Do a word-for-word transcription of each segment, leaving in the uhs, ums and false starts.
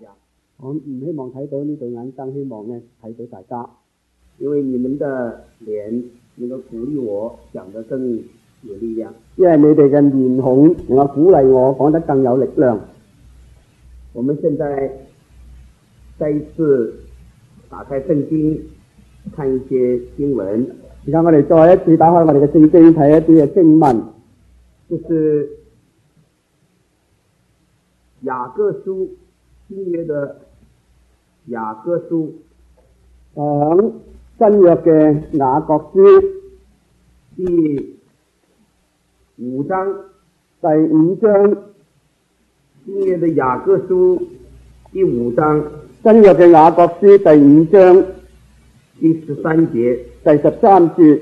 家。 我唔希望睇到呢對眼燈，希望咧睇到大家， 因為你們的臉能夠鼓勵我講得更有力量。 因為你哋嘅面孔能夠鼓勵我講得更有力量。 我們現在再一次打開聖經，看一些經文。 而家我哋再一次打開我哋嘅聖經，睇一啲嘅經文。 就是雅各書，新約的雅各書， 講新約嘅雅各書第五章， 第五章。 新約的雅各書第五章， 新約嘅雅各書第五章第十三節， 第十三節。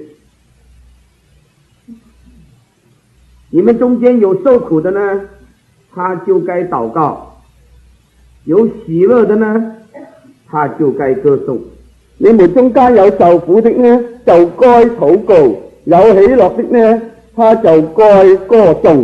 你們中間有受苦的呢，他就該禱告；有喜樂的呢，他就該歌頌。 你們中間有受苦的呢，就該禱告；有喜樂的呢，他就該歌頌。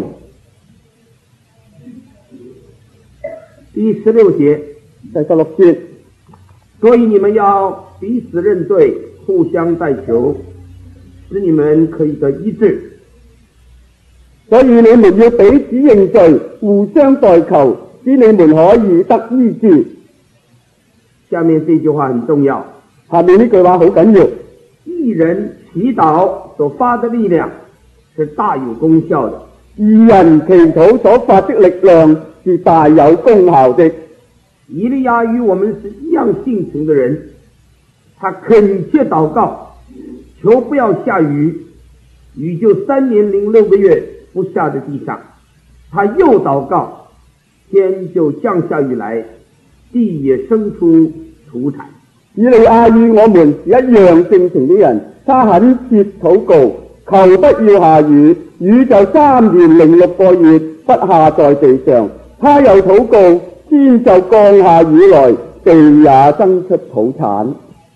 第十六節， 第十六節。 所以你們要彼此認對，互相代求，使你們可以得醫治。 所以你們要彼此認罪，互相代求，使你們可以得醫治。 下面這句話很重要， 下面呢句話好緊要。 義人祈禱所發的力量是大有功效的。 義人祈禱所發的力量是大有功效的。 以利亞與我們是一樣性情的人，他懇切禱告，求不要下雨，雨就三年零六個月不下在地上。他又禱告，天就降下雨來，地也生出土產。 以利亞與我們是一樣性情的人，他懇切禱告，求不要下雨，雨就三年零六個月不下在地上。他又禱告，天就降下雨來，地也生出土產。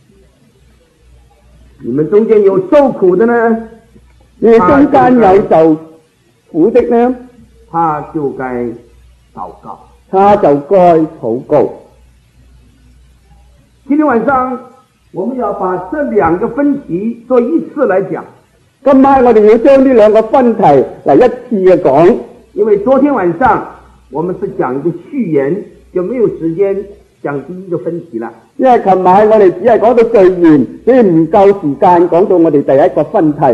你們中間有受苦的呢？ 你哋中間有受苦的呢？ 他就該禱告， 他就該禱告。 今天晚上我們要把這兩個分題做一次來講。 今晚我哋要將呢兩個分題嚟一次嘅講， 因為昨天晚上我們是講一個序言，就沒有時間講第一個分題啦。 因為琴晚我哋只係講到序言，所以唔夠時間講到我哋第一個分題。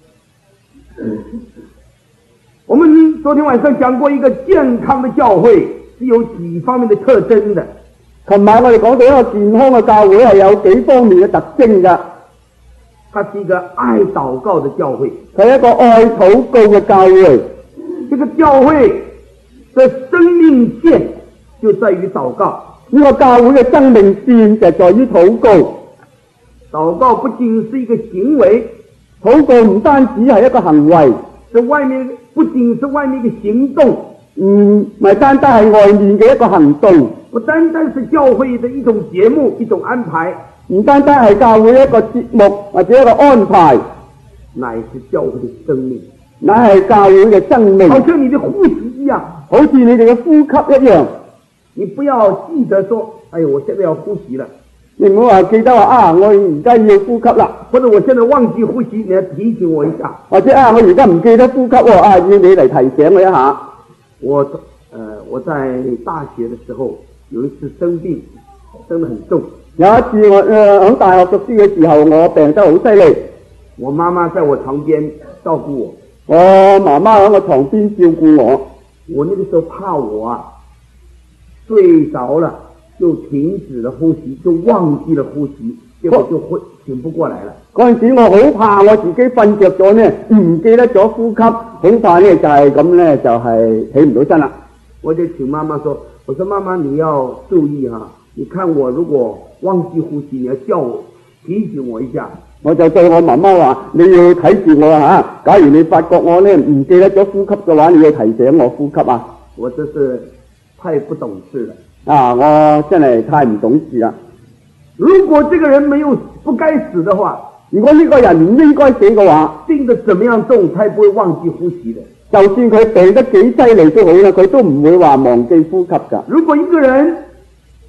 我們昨天晚上講過一個健康的教會是有幾方面的特徵的。 琴晚我哋講到一個健康嘅教會係有幾方面嘅特徵㗎。 它是一個愛禱告的教會， 佢係一個愛禱告嘅教會。 這個教會的生命線就在於禱告。 呢個教會嘅生命線就在於禱告。 禱告不僅是一個行為， 禱告唔單止係一個行為， 是外面不僅是外面一個行動， 唔係單單係外面嘅一個行動， 不單單是教會的一種節目、一種安排， 唔單單係教會一個節目或者一個安排， 乃是教會的生命， 乃係教會嘅生命， 好像你的呼吸一樣， 好似你哋嘅呼吸一樣。 你不要記得說，哎呦，我現在要呼吸了。 你唔好話記得話啊，我而家要呼吸啦， 或者我現在忘記呼吸，你要提醒我一下。 或者啊，我而家唔記得呼吸喎，啊，要你嚟提醒我一下。 我，呃，我在大學的時候有一次生病，生得很重。 有一次我誒喺大學讀書嘅時候，我病得好犀利。 我媽媽在我床邊照顧我， 我媽媽喺我床邊照顧我。 我那個時候怕我啊睡着了就停止了呼吸，就忘記了呼吸，結果就會醒不過來了。 嗰陣時我好怕我自己瞓着咗呢，唔記得咗呼吸，恐怕呢就係咁呢，就係起唔到身啦。 我就請媽媽說，我說媽媽你要注意哈、啊，你看我如果忘記呼吸，你要叫我提醒我一下。 我就對我媽媽話，你要睇住我吓，假如你發覺我呢唔記得咗呼吸嘅話，你要提醒我呼吸啊。 我真是太不懂事了啊！我真係太唔懂事啦。 如果這個人沒有不該死的話， 如果呢個人唔應該死嘅話， 病得怎麼樣重，他也不會忘記呼吸的。 就算佢病得幾犀利都好啦，佢都唔會話忘記呼吸噶。 如果一個人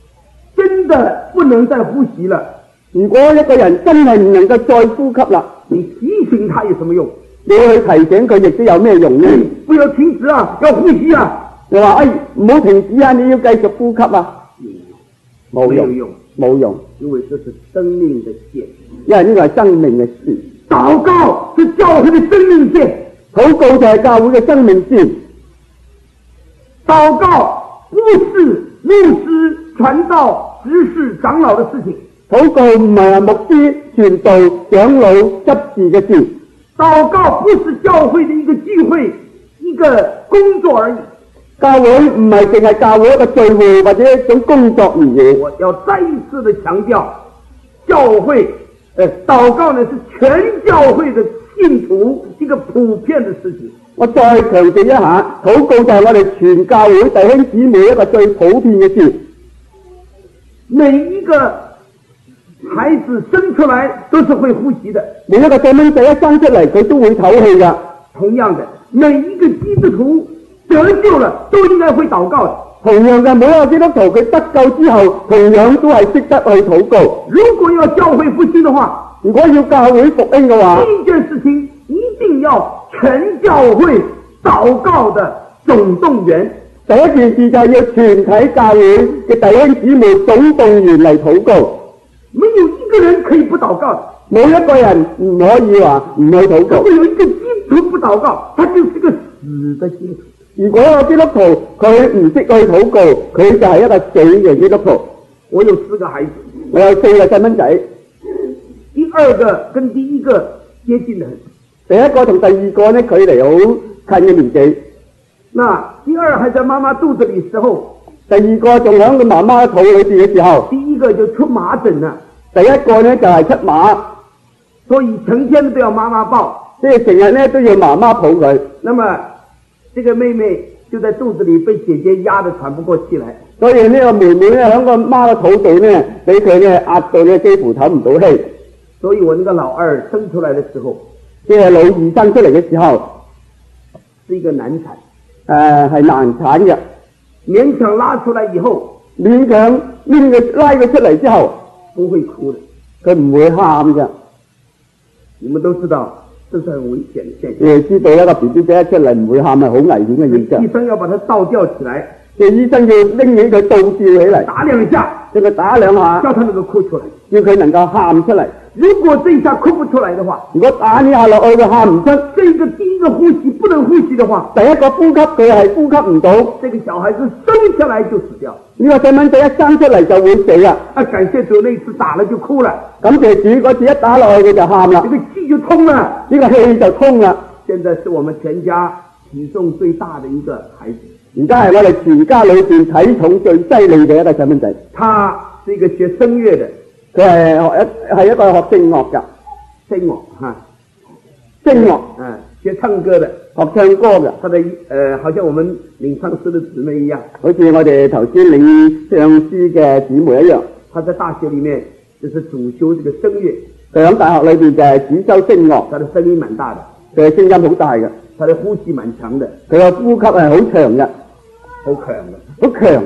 真的不能再呼吸了， 如果一個人真係唔能夠再呼吸啦， 你提醒他有什麼用？ 你去提醒佢亦都有咩用呢？ 不要停止啊，要呼吸啊！ 你話哎唔好停止啊，你要繼續呼吸啊，冇用， 用， 冇用， 因為這是生命的線， 因為呢個係生命嘅線。 禱告是教會的生命線， 禱告就係教會嘅生命線。 禱告不是牧師傳道執事長老的事情， 禱告唔係牧師傳道長老執事嘅事。 禱告不是教會的一個聚會一個工作而已， 教會唔係淨係教會一個聚會或者一種工作而已。 我要再一次的強調，教會呃禱告呢是全教會的信徒一個普遍的事情。 我再強調一下，禱告就係我哋全教會弟兄姊妹一個最普遍嘅事。 每一個孩子生出來都是會呼吸的， 每一個細蚊仔一生出嚟佢都會唞氣㗎。 同樣的，每一個基督徒得救了都應該會禱告的。 同樣嘅，每一個基督徒佢得救之後，同樣都係識得去禱告。 如果要教會復興的話， 如果要教會復興嘅話， 第一件事情一定要全教會禱告的總動員。 第一件事就係要全體教會嘅弟兄姊妹總動員嚟禱告。 沒有一個人可以不禱告的， 冇一個人唔可以話唔去禱告。 如果有一個基督徒不禱告，他就是個死的基督徒。 如果一個基督徒佢唔識去禱告，佢就係一個死嘅基督徒。 我有四個孩子， 我有四個細蚊仔， 第二個跟第一個接近得很， 第一個同第二個呢距離好近嘅年紀。 那第二還在媽媽肚子裏時候， 第二個仲喺佢媽媽肚裏邊嘅時候， 第一個就出麻疹啦。 第一個呢就係出麻， 所以成天都要媽媽抱， 即係成日呢都要媽媽抱佢。 那麼這個妹妹就在肚子裏被姐姐壓得喘不過氣來， 所以呢個妹妹呢喺個媽嘅肚度呢，俾佢呢壓到呢幾乎唞唔到氣。 所以我那個老二生出來的時候， 即係老二生出嚟嘅時候， 是一個難產， 誒、呃、係難產嘅， 勉強拉出來以後， 勉強拎佢拉佢出嚟之後， 不會哭的， 佢唔會喊嘅。 你們都知道，這是很危險的現象。 你哋知道一個 B B 仔一出嚟唔會喊係好危險嘅現象。 醫生要把它倒吊起來， 即係醫生要拎起佢倒吊起嚟， 打兩下， 將佢打兩下， 叫他能夠哭出來， 叫佢能夠喊出嚟。 如果這一下哭不出來的話， 如果打呢下落去佢喊唔出， 這個第一個呼吸不能呼吸的話， 第一個呼吸佢係呼吸唔到， 這個小孩子生下來就死掉。 呢個細蚊仔一生出嚟就會死啦。 啊，感謝主，那次打了就哭了， 感謝主嗰次一打落去佢就喊啦， 這個氣就通了， 呢個氣就通啦。 現在是我們全家體重最大的一個孩子， 而家係我哋全家裏邊體重最犀利嘅一個細蚊仔。 他是一個學聲樂的， 佢係學一係一個學聲樂㗎， 聲樂哈， 聲樂， 嗯，學唱歌的， 學唱歌嘅。 他的呃，好像我們領唱詩的姊妹一樣， 好似我哋頭先領唱詩嘅姊妹一樣。 他在大學裏面就是主修這個聲樂， 佢喺大學裏邊就係主修聲樂， 他的聲音蠻大的， 佢嘅聲音好大嘅， 他的呼吸蠻強的， 佢嘅呼吸係好長嘅， 好強的， 好強。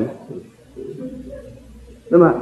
那麼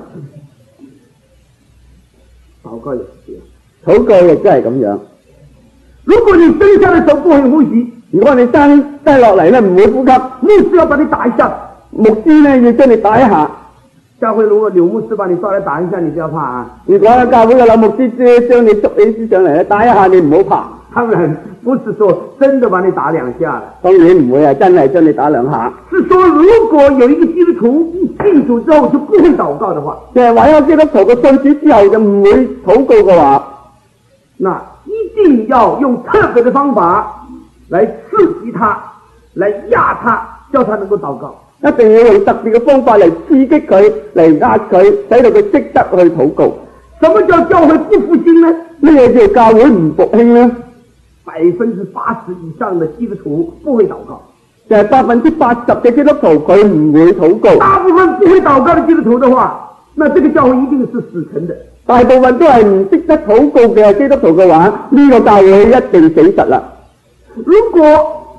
禱告也是這樣， 禱告亦都係咁樣。 如果你生下的時候不會呼吸， 如果你生低落嚟咧唔會呼吸， 牧師要把你打一下， 牧師咧要將你打一下。 教會如果劉牧師把你抓來打一下，你不要怕啊。 如果教會嘅劉牧師將你捉起上嚟咧打一下，你唔好怕。 當然不是說真的把你打兩下， 當然唔會係真係將你打兩下。 是說如果有一個基督徒一信主之後就不會禱告的話， 即係話有基督徒嘅信主之後就唔會禱告嘅話， 那一定要用特別的方法來刺激他，來壓他，叫他能夠禱告。 一定要用特別嘅方法嚟刺激佢，嚟壓佢，使到佢識得去禱告。 什麼叫教會不復興呢？ 咩叫教會唔復興呢？ 百分之八十以上的基督徒不會禱告， 就係百分之八十嘅基督徒佢唔會禱告。 大部分不會禱告的基督徒的話，那這個教會一定是死沉的。 大部分都係唔識得禱告嘅基督徒嘅話，呢個教會一定死實啦。 如果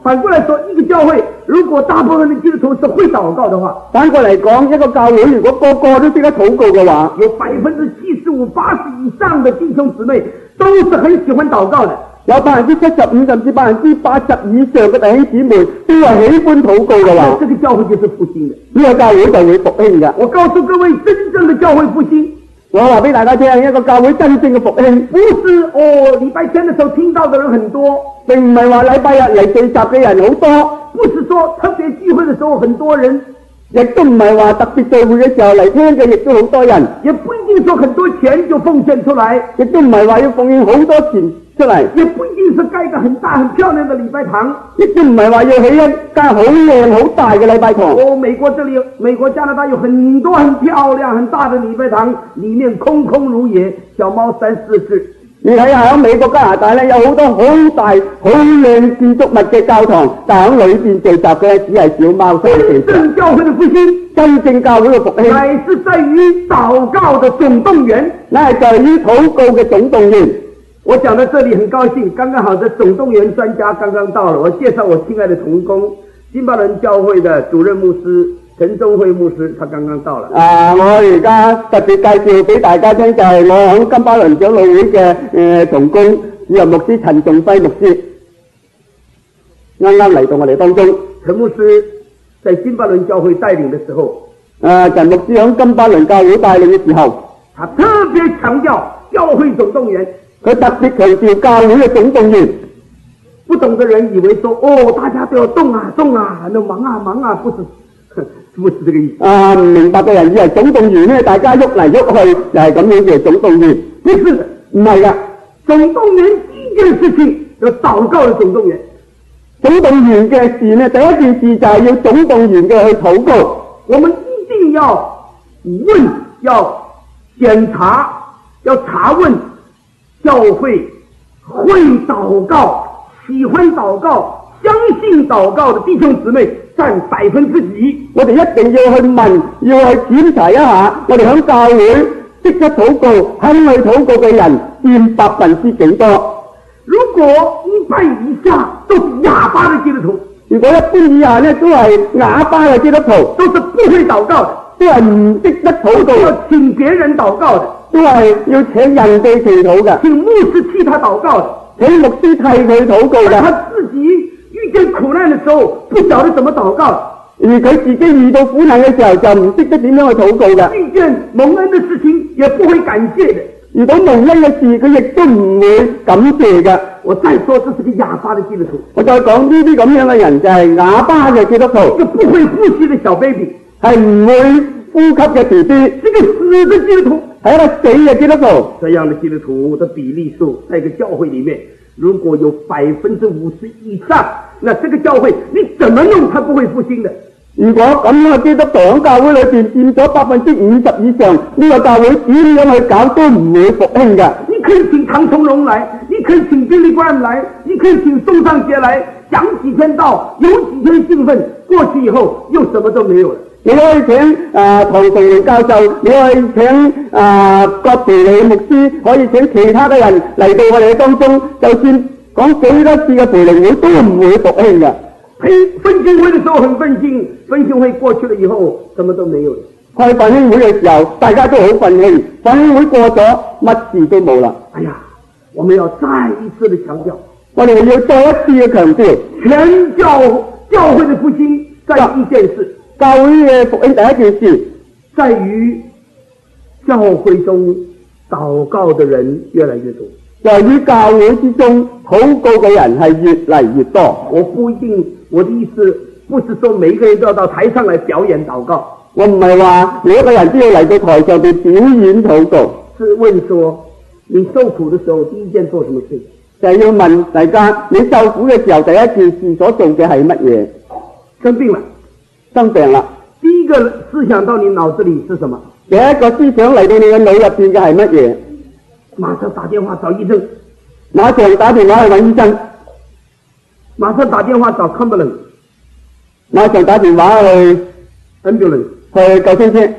反過來說，一個教會如果大部分的基督徒是會禱告的話， 反過嚟講，一個教會如果個個都識得禱告嘅話， 有百分之七十五、八十以上的弟兄姊妹都是很喜歡禱告的。 有百分之七十五甚至百分之八十以上嘅弟兄姊妹都係喜歡禱告嘅話， 這個教會就是復興的， 呢個教會就會復興嘅。 我告訴各位，真正的教會復興， 我話俾大家聽，一個教會真正嘅復興， 不是哦，禮拜天的時候聽到的人很多， 並唔係話禮拜日嚟聚集嘅人好多， 不是說特別聚會的時候很多人， 亦都唔係話特別聚會嘅時候嚟聽嘅亦都好多人， 也不一定說很多錢就奉獻出來， 亦都唔係話要奉獻好多錢出嚟， 也不一定是蓋一個很大很漂亮的禮拜堂， 亦都唔係話要起一間好靚好大嘅禮拜堂。 哦，美國這裏，美國加拿大有很多很漂亮很大的禮拜堂，裏面空空如也，小貓三四隻。 你睇下喺美國加拿大咧，有好多好大好靚建築物嘅教堂，但喺裏邊聚集嘅只係小貓三四隻。 真正教會的復興， 真正教會嘅復興， 乃是在於禱告的總動員， 乃係在於禱告嘅總動員。 我講到這裡很高興，剛剛好的總動員專家剛剛到了，我介紹我親愛的同工，金巴倫教會的主任牧師陳宗輝牧師，他剛剛到了。 啊，我而家特別介紹俾大家聽，就係我喺金巴倫長老會嘅誒同工主任牧師陳仲輝牧師，啱啱嚟到我哋當中。 陳牧師在金巴倫教會帶領的時候， 誒陳牧師喺金巴倫教會帶領嘅時候， 他特別強調教會總動員。 佢特別強調教會嘅總動員。 不懂的人以為說，哦，大家都要動啊動啊，那忙啊忙啊，不是，不是這個意思。 啊，唔明白嘅人以為總動員咧，大家喐嚟喐去就係咁樣叫總動員。 不是， 唔係噶， 總動員第一件事情就禱告的總動員。 總動員嘅事呢，第一件事就係要總動員嘅去禱告。 我們一定要問，要檢查，要查問。教會會禱告、喜歡禱告、相信禱告的弟兄姊妹佔百分之幾？我哋一定要去問，要去檢查一下，我哋喺教會識得禱告、肯去禱告嘅人佔百分之幾多？如果一半以下都是啞巴的基督徒，如果一半以下呢都係啞巴嘅基督徒，都是不會禱告的，都係唔識得禱告，要請別人禱告的。都係要請人哋祈禱嘅，請牧師替他禱告的，請牧師替佢禱告嘅。他自己遇見苦難的時候，不曉得怎麼禱告，而佢自己遇到苦難嘅時候，就唔識得點樣去禱告嘅。遇見蒙恩的事情，也不會感謝的。遇到蒙恩嘅事，佢亦都唔會感謝嘅。我再說，這是個啞巴的基督徒。我再講呢啲咁樣嘅人就係啞巴嘅基督徒，一個不會呼吸嘅小 baby，係唔會呼吸嘅 B B，這個死的基督徒。還有個誰嘅基督徒？這樣的基督徒的比例數，在一個教會裏面，如果有百分之五十以上，那這個教會你怎麼弄，它不會復興的。如果咁樣嘅基督徒喺教會裏邊佔咗百分之五十以上，呢個教會點樣去搞都唔會復興嘅。你可以請唐崇榮來，你可以請 Billy Graham 來，你可以請宋尚節來，講幾天道，有幾天興奮，過去以後又什麼都沒有了。你可以請啊唐崇榮教授，你可以請啊葛培理牧師，可以請其他嘅人嚟到我哋當中，就算講幾多次嘅培靈會都唔會復興嘅。喺分興會嘅時候很奮興，分興會過去了以後，什麼都沒有了。開奮興會嘅時候，大家都好奮興，奮興會過咗，乜事都冇啦。哎呀，我們要再一次的強調，我哋要再一次嘅強調，全教教會的復興在一件事。教會嘅復興第一件事，在於教會中禱告的人越來越多。在於教會之中禱告嘅人係越嚟越多。我不一定，我的意思不是說每一個人都要到台上來表演禱告。我唔係話每一個人都要嚟到台上邊表演禱告。是問說，你受苦的時候第一件做什麼事？就係要問大家，你受苦嘅時候第一件事所做嘅係乜嘢？生病了。生病啦，第一個思想到你腦子裏是什麼？第一個思想嚟到你嘅腦入邊嘅係乜嘢？馬上打電話找醫生，馬上打電話去揾醫生，馬上打電話找 ambulance， 馬上打電話去 ambulance 去救護車。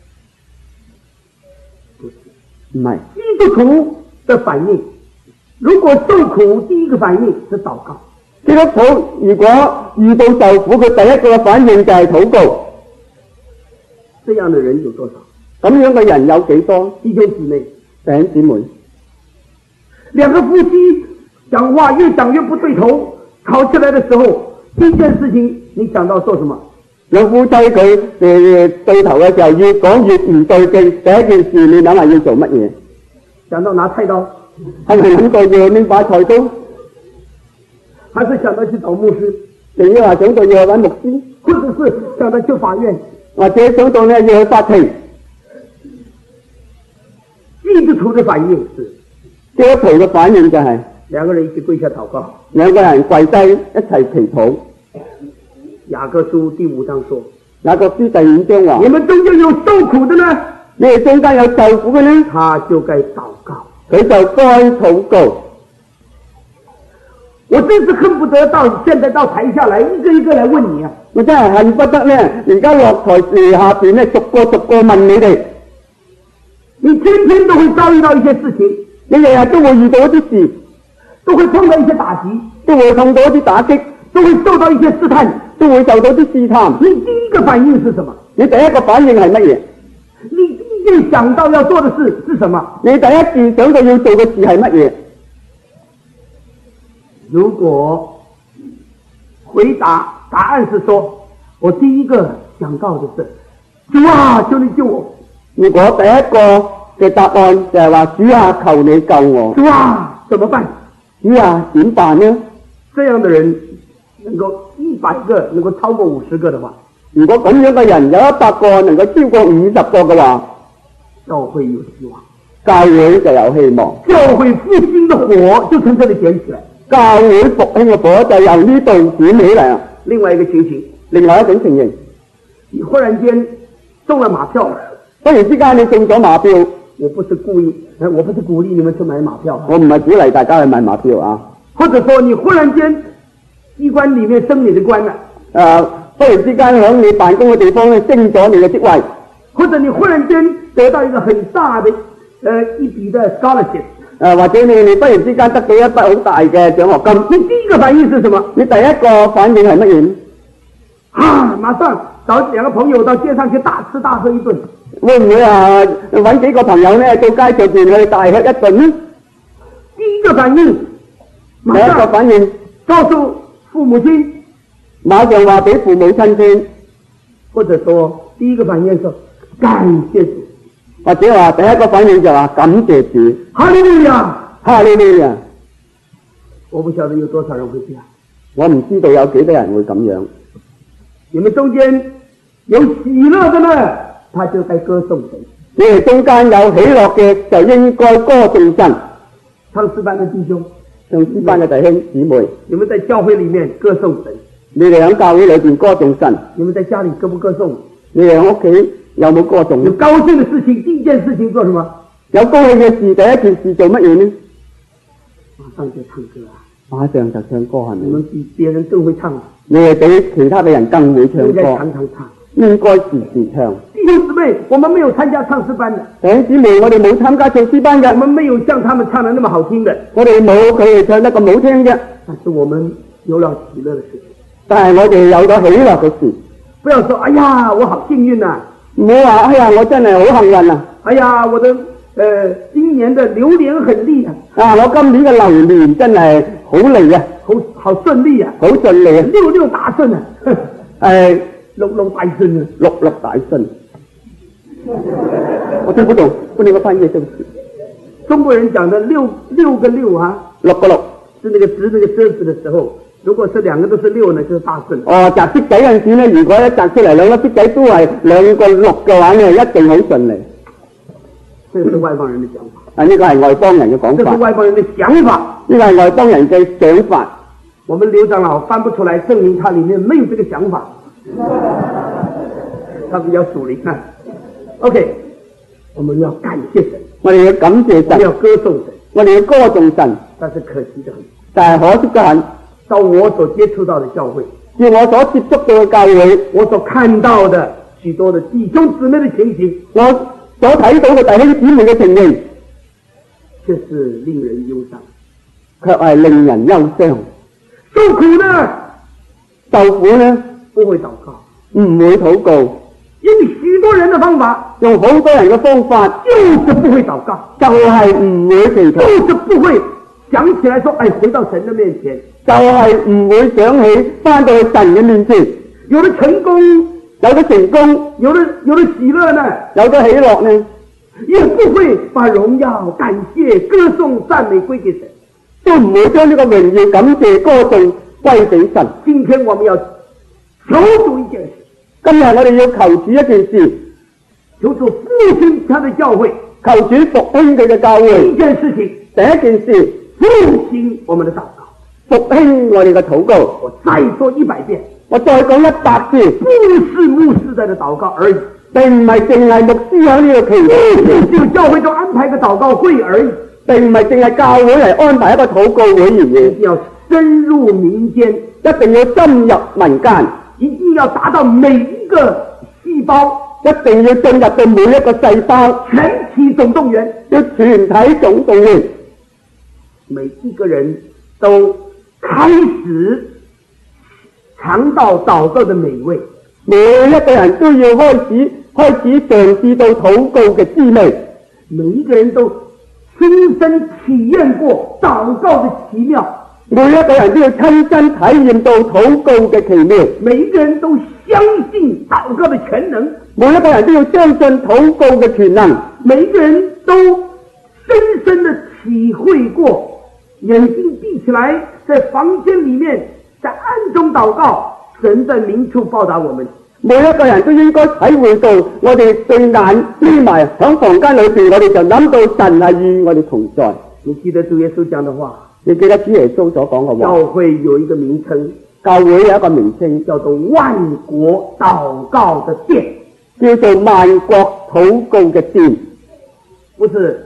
唔係，基督徒的反應，如果受苦，第一個反應是禱告。 基督徒如果遇到受苦，佢第一個嘅反應就係禱告。 這樣的人有多少？ 咁樣嘅人有幾多？ 弟兄姊妹， 弟兄姊妹， 兩個夫妻講話越講越不對頭，吵起來的時候，第一件事情你想到做什麼？ 兩夫妻佢誒對頭嘅時候越講越唔對勁，第一件事你諗下要做乜嘢？ 想到拿菜刀， 係咪諗到要拎把菜刀？ 還是想到去找牧師？ 定要話想到要去揾牧師？ 或者是想到去法院？ 或者想到呢要去法庭？ 基督徒的反應是， 基督徒嘅反應就係、是、 兩個人一起跪下禱告， 兩個人跪低一齊祈禱。 雅各書第五章說， 雅各書第五章話： 你們中間有受苦的呢， 你哋中間有受苦嘅呢， 他就該禱告， 佢就該禱告。 我真是恨不得到現在到台下來一個一個來問你啊！ 我真係恨不得呢，而家落台時下邊呢，逐個逐個問你哋。 你天天都會遭遇到一些事情， 你日日都會遇到一啲事， 都會碰到一些打擊， 都會碰到一啲打擊， 都會受到一些試探， 都會受到啲試探。 你第一個反應是什麼？ 你第一個反應係乜嘢？ 你第一件想到要做的事是什麼？ 你第一件想到要做嘅事係乜嘢？ 如果回答答案是說，我第一個想到的是，主啊，求你救我。 如果第一個嘅答案就係話，主啊，求你救我。 主啊，怎麼辦？ 主啊，點辦呢？ 這樣的人能夠一百個能夠超過五十個的話， 如果咁樣嘅人有一百個能夠超過五十個嘅話， 教會有希望， 教會就有希望， 教會復興的火就從這裏點起來， 教會復興嘅火就由呢度點起嚟。 另外一個情形， 另外一種情形， 你忽然間中了馬票， 忽然之間你中咗馬票， 我不是故意，我不是鼓勵你們去買馬票， 我唔係鼓勵大家去買馬票啊。 或者說你忽然間機關裏面升你的官了， 誒、呃，忽然之間響你辦公嘅地方咧升咗你嘅職位， 或者你忽然間得到一個很大的，呃一筆的 scholarship， 誒，或者你你忽然之間得到一筆好大嘅獎學金， 你第一個反應是什麼？ 你第一個反應係乜嘢？ 啊，馬上找兩個朋友到街上去大吃大喝一頓， 會唔會啊揾幾個朋友呢到街上邊去大吃一頓呢？ 第一個反應， 第一個反應告訴父母親， 馬上話俾父母親先， 或者說第一個反應是感謝主， 或者話第一個反應就話感謝主， 哈利路亞， 哈利路亞。 我不曉得有多少人會這樣， 我唔知道有幾多人會咁樣。 你們中間有喜樂的呢，他就該歌頌神。 你哋中間有喜樂嘅，就應該歌頌神。 唱詩班的弟兄， 唱詩班嘅弟兄姊妹， 你們在教會裏面歌頌神， 你哋喺教會裏邊歌頌神。 你們在家裏歌不歌頌？ 你哋喺屋企有冇歌頌？ 有高興的事情，第一件事情做什麼？ 有高興嘅事，第一件事做乜嘢呢？ 馬上就唱歌啊！ 馬上就唱歌係咪？ 你們比別人更會唱， 你哋比其他嘅人更會唱歌， 應該常常唱， 應該時時唱。 弟兄姊妹，我們沒有參加唱詩班的， 弟兄姊妹，我哋冇參加唱詩班嘅， 我們沒有像他們唱得那麼好聽的， 我哋冇佢哋唱得咁好聽嘅， 但是我們有了喜樂的事情。 但係我哋有咗喜樂嘅事。 不要說，哎呀，我好幸運啊！ 唔好話，哎呀，我真係好幸運啊！ 哎呀，我的呃今年的流年很利啊！ 啊，我今年嘅流年真係好利啊， 好好順利啊， 好順利啊， 六六大順啊！ 誒， 六六大順啊， 六六大順。我聽不懂，不能夠翻譯，對不起。 中國人講的六六個六啊， 六個六是那個擲那個骰子的時候，如果是兩個都是六呢，就是大順。 哦，擲骰仔嗰陣時呢，如果一擲出嚟兩粒骰仔都係兩個六嘅話呢，一定好順利。 這是外邦人的講法。 啊，呢個係外邦人嘅講法。 這是外邦人的想法。 呢個係外邦人嘅想法。 我們劉長老翻不出來，證明他裏面沒有這個想法。他比較屬靈啊。OK，我們要感謝神， 我哋要感謝神， 我們要歌頌神， 我哋要歌頌神。 但是可惜得很， 但係可惜得很。 到我所接觸到的教會， 照我所接觸到嘅教會，我所看到的許多的弟兄姊妹的情形， 我所睇到嘅弟兄姊妹嘅情形， 卻是令人憂傷， 卻係令人憂傷。 受苦呢？ 受苦呢？ 不會禱告， 唔會禱告， 用許多人的方法， 用好多人嘅方法， 就是不會禱告， 就係唔會祈禱， 就是不會想起來說，哎，回到神的面前， 就係唔會想起翻到去神嘅面前。 有了成功， 有咗成功， 有了有了喜樂呢， 有咗喜樂呢， 也不會把榮耀、感謝、歌頌、讚美歸給神， 都唔會將呢個榮耀、感謝、歌頌歸俾神。 今天我們要求主一件事， 今日我哋要求主一件事， 求主復興他的教會， 求主復興佢嘅教會。 第一件事情， 第一件事， 復興我們的禱告， 復興我哋嘅禱告。 我再說一百遍， 我再講一百次， 不是牧師在的禱告而已， 並唔係淨係牧師喺呢個祈禱， 就教會中安排個禱告會而已， 並唔係淨係教會嚟安排一個禱告會而已， 一定要深入民間， 一定要深入民間， 一定要達到每一個細胞， 一定要進入到每一個細胞， 全體總動員， 要全體總動員， 每一個人都開始嘗到禱告的美味， 每一個人都要開始開始嘗試到禱告嘅滋味， 每一個人都親身體驗過禱告的奇妙， 每一個人都要親身體驗到禱告嘅奇妙， 每一個人都相信禱告的全能， 每一個人都要相信禱告嘅全能， 每一個人都深深的體會過，眼睛閉起來，在房間裡面，在暗中禱告，神在明處報答我們。 每一個人都應該體會到，我哋對眼眯埋喺房間裏邊，我哋就諗到神係與我哋同在。 你記得主耶穌講的話？ 你記得主耶穌所講嘅話？ 教會有一個名稱， 教會有一個名稱叫做萬國禱告的殿， 叫做萬國禱告嘅殿， 不是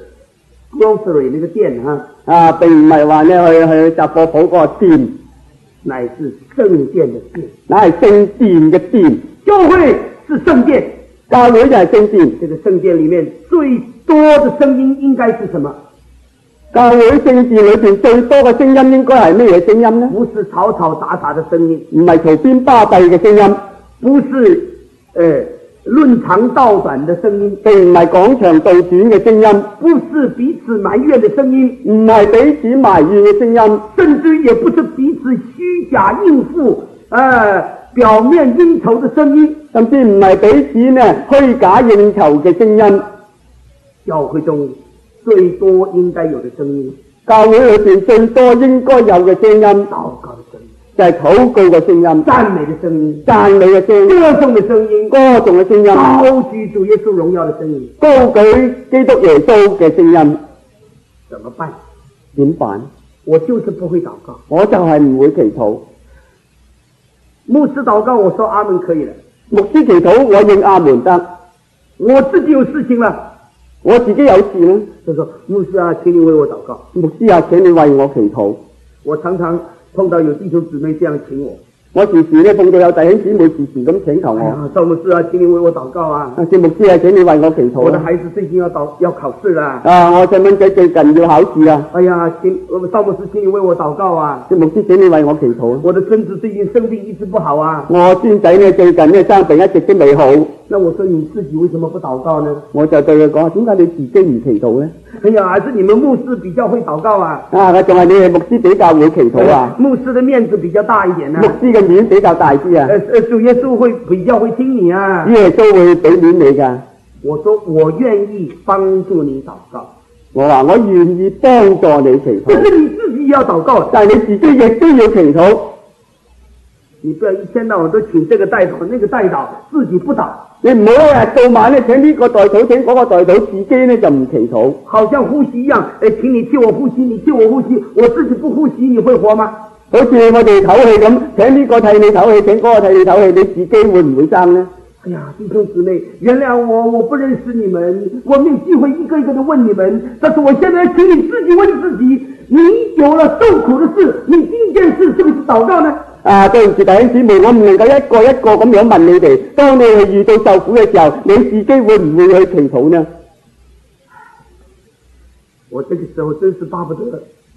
grocery 那個店哈， 啊，並唔係話呢去去雜貨鋪嗰個店， 乃是聖殿的殿， 乃係聖殿嘅殿。 教會是聖殿， 教會就係聖殿。 這個聖殿裡面最多的聲音應該是什麼？ 教會聖殿裏邊最多嘅聲音應該係咩嘢聲音呢？ 不是吵吵打打的聲音， 唔係嘈喧巴閉嘅聲音， 不是誒論長道短的聲音， 並唔係講長道短嘅聲音， 不是彼此埋怨的聲音， 唔係彼此埋怨嘅聲音， 甚至也不是彼此虛假應付，呃表面應酬的聲音， 甚至唔係彼此呢虛假應酬嘅聲音。 教會中最多應該有的聲音， 教會裏邊最多應該有嘅聲音， 禱告的聲音， 就係禱告嘅聲音， 讚美的聲音， 讚美嘅聲音， 歌頌的聲音， 歌頌嘅聲音， 高舉主耶穌榮耀的聲音， 高舉基督耶穌嘅聲音。 怎麼辦？ 點辦？ 我就是不會禱告， 我就係唔會祈禱。 牧師禱告，我說阿門可以了。 牧師祈禱，我應阿門得。 我自己有事情了， 我自己有事呢， 就說牧師啊，請你為我禱告。 牧師啊，請你為我祈禱。 我常常碰到有弟兄姊妹這樣請我， 我時時呢碰到有弟兄姊妹時時咁請求我。 啊，趙牧師啊，請你為我禱告啊。 啊，趙牧師啊，請你為我祈禱。 我的孩子最近要禱要考試啦。 啊，我細蚊仔最近要考試啊。 哎呀，請趙牧師，請你為我禱告啊。 趙牧師，請你為我祈禱。 我的孫子最近生病一直不好啊。 我孫仔呢最近呢生病一直都未好。 那我說你自己為什麼不禱告呢？ 我就對佢講：點解你自己唔祈禱呢？ 哎呀，還是你們牧師比較會禱告啊。 啊，我仲係你哋牧師比較會祈禱啊。 牧師的面子比較大一點啊。 牧師嘅面比較大啲啊。 呃呃，主耶穌會比較會聽你啊。 耶穌會俾面你噶。 我說我願意幫助你禱告。 我話我願意幫助你祈禱。 但是你自己也要禱告， 但係你自己亦都要祈禱。 你不要一天到晚都請這個代禱，那個代禱，自己不禱。 你唔好一日到晚咧請呢個代禱，請嗰個代禱，自己咧就唔祈禱。 好像呼吸一樣，誒，請你替我呼吸，你替我呼吸，我自己不呼吸，你會活嗎？ 好似我哋唞氣咁，請呢個替你唞氣，請嗰個替你唞氣，你自己會唔會生呢？ 哎呀，弟兄姊妹，原諒我，我不認識你們，我沒有機會一個一個的問你們，但是我現在請你自己問自己，你有了受苦的事，你第一件事是不是禱告呢？ 啊，對唔住弟兄姊妹，我唔能夠一個一個咁樣問你哋，當你係遇到受苦嘅時候，你自己會唔會去祈禱呢？ 我這個時候真是巴不得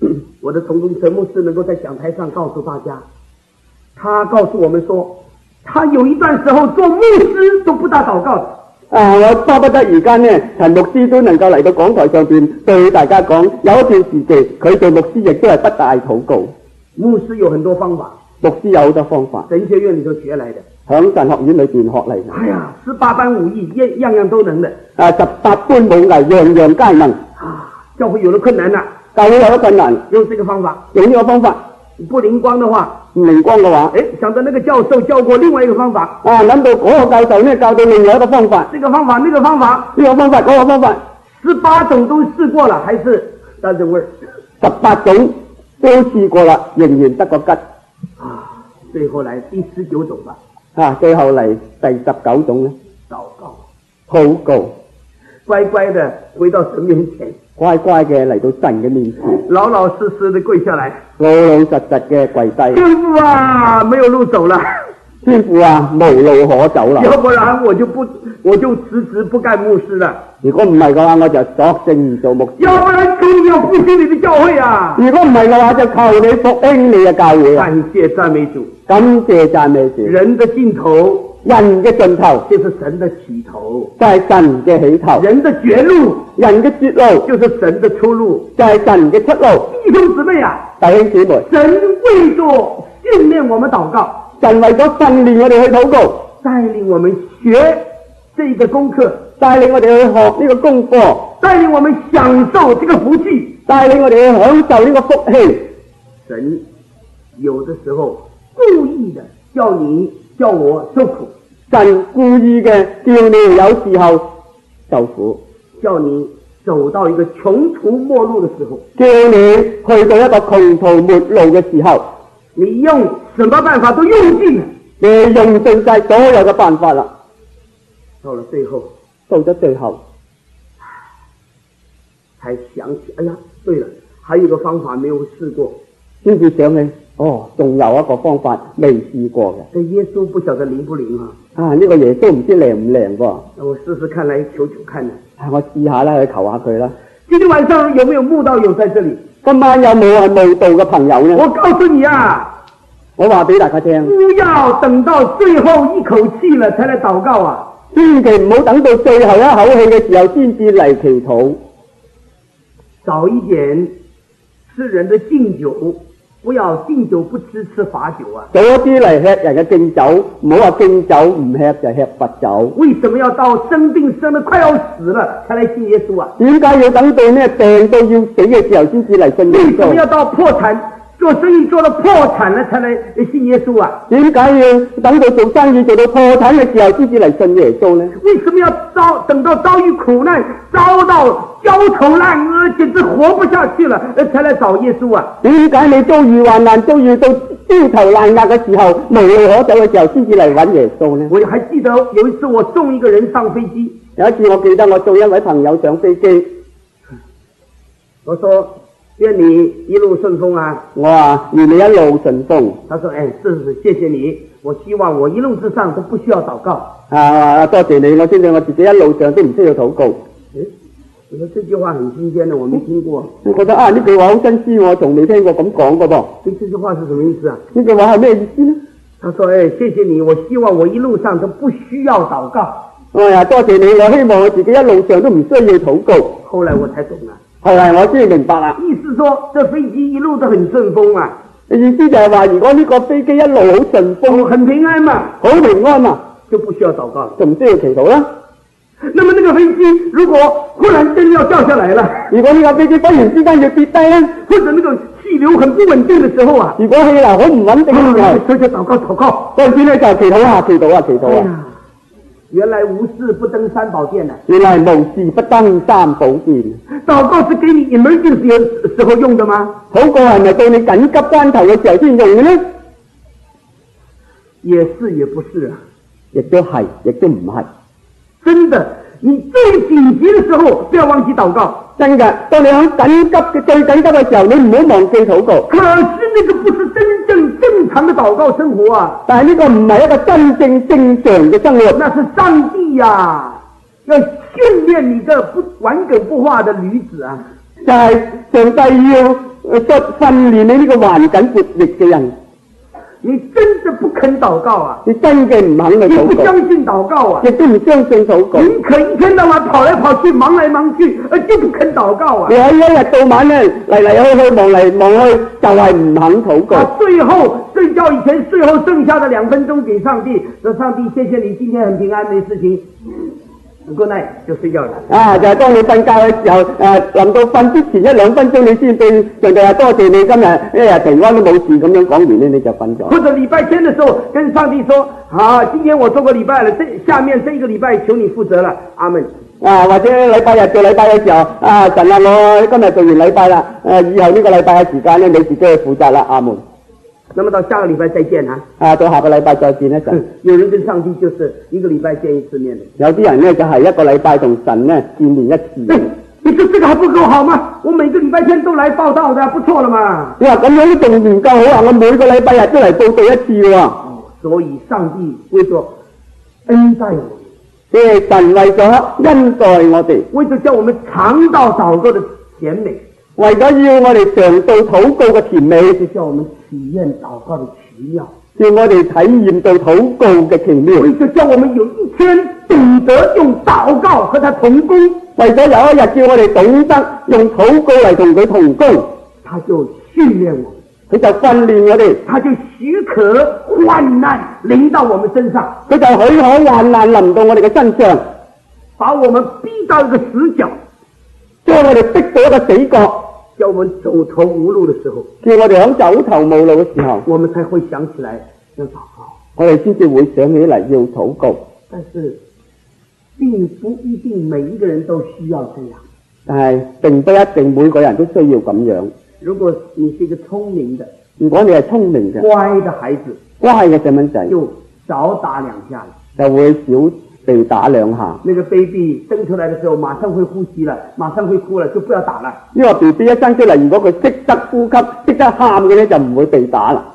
我的从中陈牧师能够在讲台上告诉大家，他告訴我們說，他有一段時候做牧師都不大禱告的。 啊！我巴不得而家呢，陳牧師都能夠嚟到講台上邊對大家講，有一段時期佢做牧師亦都係不大禱告。 牧師有很多方法， 牧師有好多方法， 神學院裏頭學來的， 響神學院裏邊學嚟嘅。 哎呀，十八般武藝，樣樣樣都能的。 啊，十八般武藝，樣樣皆能。 啊，教會有了困難啦， 教會有咗困難， 用這個方法， 用呢個方法。 不靈光的話， 唔靈光嘅話， 誒，想到那個教授教過另外一個方法， 啊，諗到嗰個教授呢教到另外一個方法， 這個方法那個方法， 呢個方法嗰個方法， 十八種都試過了，還是單陣味。 十八種都試過啦，仍然得個吉。 啊，最後嚟第十九種吧。 啊，最後嚟第十九種呢， 禱告， 禱告， 乖乖的回到神面前。 乖乖嘅嚟到神嘅面前， 老老實實的跪下來， 老老實實嘅跪低。 天父啊，沒有路走了， 天父啊，無路可走啦。 要不然我就不，我就辭職不幹牧師了。 如果唔係嘅話，我就索性唔做牧師。 要不然求你要復興你的教會啊！ 如果唔係嘅話，就求你復興你嘅教會啊！ 感謝讚美主， 感謝讚美主。 人的盡頭。 人嘅盡頭就是神的起頭， 就係神嘅起頭； 人的絕路， 人嘅絕路就是神的出路， 就係神嘅出路。 弟兄姊妹啊， 弟兄姊妹， 神為咗訓練我們禱告， 神為咗訓練我哋去禱告， 帶領我們學這個功課， 帶領我哋去學呢個功課， 帶領我們享受這個福氣， 帶領我哋去享受呢個福氣。 神有的時候故意的叫你叫我受苦， 神故意嘅叫你有時候受苦， 叫你走到一個窮途末路的時候， 叫你去到一個窮途末路嘅時候， 你用什麼辦法都用盡了， 你用盡晒所有嘅辦法啦。 到了最後， 到咗最後， 才想起，哎呀，對了，還有一個方法沒有試過， 先至想起，哦，仲有一個方法未試過嘅。 這耶穌不曉得靈不靈啊？ 啊，呢、這個耶穌唔知靈唔靈噃？ 我試試看，來求求看呢。 啊，我試下啦，去求下佢啦。 今天晚上有沒有慕道友在這裡？ 今晚有冇係慕道嘅朋友呢？ 我告訴你啊， 我話俾大家聽， 不要等到最後一口氣了才來禱告啊！ 千祈唔好等到最後一口氣嘅時候先至嚟祈禱。 早一點吃人的敬酒，不要敬酒不吃，吃罰酒啊！ 早啲嚟吃人嘅敬酒，唔好話敬酒唔吃就吃罰酒。 為什麼要到生病生得快要死了才來信耶穌啊？ 點解要等到呢病到要死嘅時候先至嚟信耶穌？ 為什麼要到破產做生意做到破產了才來信耶穌啊？ 點解要等到做生意做到破產嘅時候先至嚟信耶穌呢？ 為什麼要遭等到遭遇苦難，遭到焦頭爛額，簡直活不下去了，才來找耶穌啊？ 點解你遭遇患難，遭遇到焦頭爛額嘅時候，無路可走嘅時候，先至嚟揾耶穌呢？ 我還記得有一次我送一個人上飛機， 有一次我記得我送一位朋友上飛機， 我說願你一路順風啊！ 我話願你一路順風。 他說：哎，是是，謝謝你。我希望我一路之上都不需要禱告。 啊，多謝你，我相信我自己一路上都唔需要禱告。 誒，我說這句話很新鮮的，我沒聽過。 我覺得啊，呢句話好新鮮，我從未聽過咁講嘅噃。 這這句話是什麼意思啊？ 呢句話係咩意思呢？ 他說：哎，謝謝你，我希望我一路上都不需要禱告。 哎呀，多謝你，我希望我自己一路上都唔需要禱告。 後來我才懂啦。 後來我先明白啦。 意思說，這飛機一路都很順風啊。 意思就係話，如果呢個飛機一路好順風， 很平安嘛， 好平安嘛， 就不需要禱告， 就唔需要祈禱啦。 那麼那個飛機如果忽然間要掉下來了， 如果呢架飛機忽然之間要跌低咧， 或者那個氣流很不穩定的時候啊， 如果氣流好唔穩定嘅時候， 所以就禱告禱告。 嗰陣時咧就祈禱下，祈禱啊，祈禱啊。 原來無事不登三寶殿啊！ 原來無事不登三寶殿。 禱告是給你 emergency 嘅時候用的嗎？ 禱告係咪到你緊急關頭嘅時候先用嘅呢？ 也是也不是啊， 亦都係，亦都唔係。 真的，你最緊急嘅時候不要忘記禱告。 真嘅，當你喺緊急嘅最緊急嘅時候，你唔好忘記禱告。 可是那個不是真正正常的禱告生活啊！ 但係呢個唔係一個真正正常嘅生活， 那是上帝呀、啊，要訓練你這不頑梗不化的女子啊！ 就係上帝要訓練你呢個環境活力嘅人。 你真的不肯禱告啊！ 你真嘅唔肯去禱告， 你不相信禱告啊！ 亦都唔相信禱告。 你可一天到晚跑來跑去，忙來忙去，呃，就不肯禱告啊！ 你喺一日到晚咧嚟嚟去去，望嚟望去，就係唔肯禱告。 啊，最後睡覺以前，最後剩下的兩分鐘給上帝，說上帝謝謝你今天很平安，沒事情。Good night 就睡覺了。啊， 就係、是、當你瞓覺嘅時候，誒、呃，臨到瞓之前一兩分鐘，你先對上帝話多謝你今日一日平安都冇事咁樣講完咧，你就瞓咗。 或者禮拜天嘅時候，跟上帝說：好，今天我做個禮拜了，這下面這一個禮拜求你負責了，阿門。 啊，或者禮拜日做禮拜嘅時候，啊，神啊，我今日做完禮拜啦，誒、啊，以後呢個禮拜嘅時間咧，你自己去負責啦，阿門。 那麼到下個禮拜再見啊！ 啊，到下個禮拜再見咧，神。 有人跟上帝就是一個禮拜見一次面的。 有啲人咧就係、是、一個禮拜同神咧見面一次。 欸、你說這個還不夠好嗎？我每個禮拜天都來報道的，不錯了嘛。 你話咁樣都仲唔夠好啊？我每個禮拜日都嚟報道一次喎。 哦，所以上帝為咗恩待我們， 即係神為咗恩待我哋， 為咗叫我們嘗到禱告的甜美， 為咗要我哋嘗到禱告嘅甜美， 就叫我們體驗禱告的奇妙， 叫我哋體驗到禱告嘅奇妙， 為咗叫我們有一天懂得用禱告和他同工， 為咗有一日叫我哋懂得用禱告嚟同佢同工， 他就訓練我們， 佢就訓練我哋， 他就許可患難臨到我們身上， 佢就許可患難臨到我哋嘅身上， 把我們逼到一個死角， 將我哋逼到一個死角， 叫我們走投無路的時候， 叫我哋響走投無路嘅時候， 我們才會想起來要禱告， 我哋先至會想起嚟要禱告。 但是並不一定每一個人都需要這樣， 但係並不一定每個人都需要咁樣。 如果你是一個聰明的， 如果你係聰明嘅、 乖的孩子， 乖嘅細蚊仔， 就少打兩下， 就會少被打兩下。 那個 baby 生出來的時候，馬上會呼吸了，馬上會哭了，就不要打了。 因為 B B 一生出嚟，如果佢識得呼吸、識得喊嘅咧，就唔會被打啦。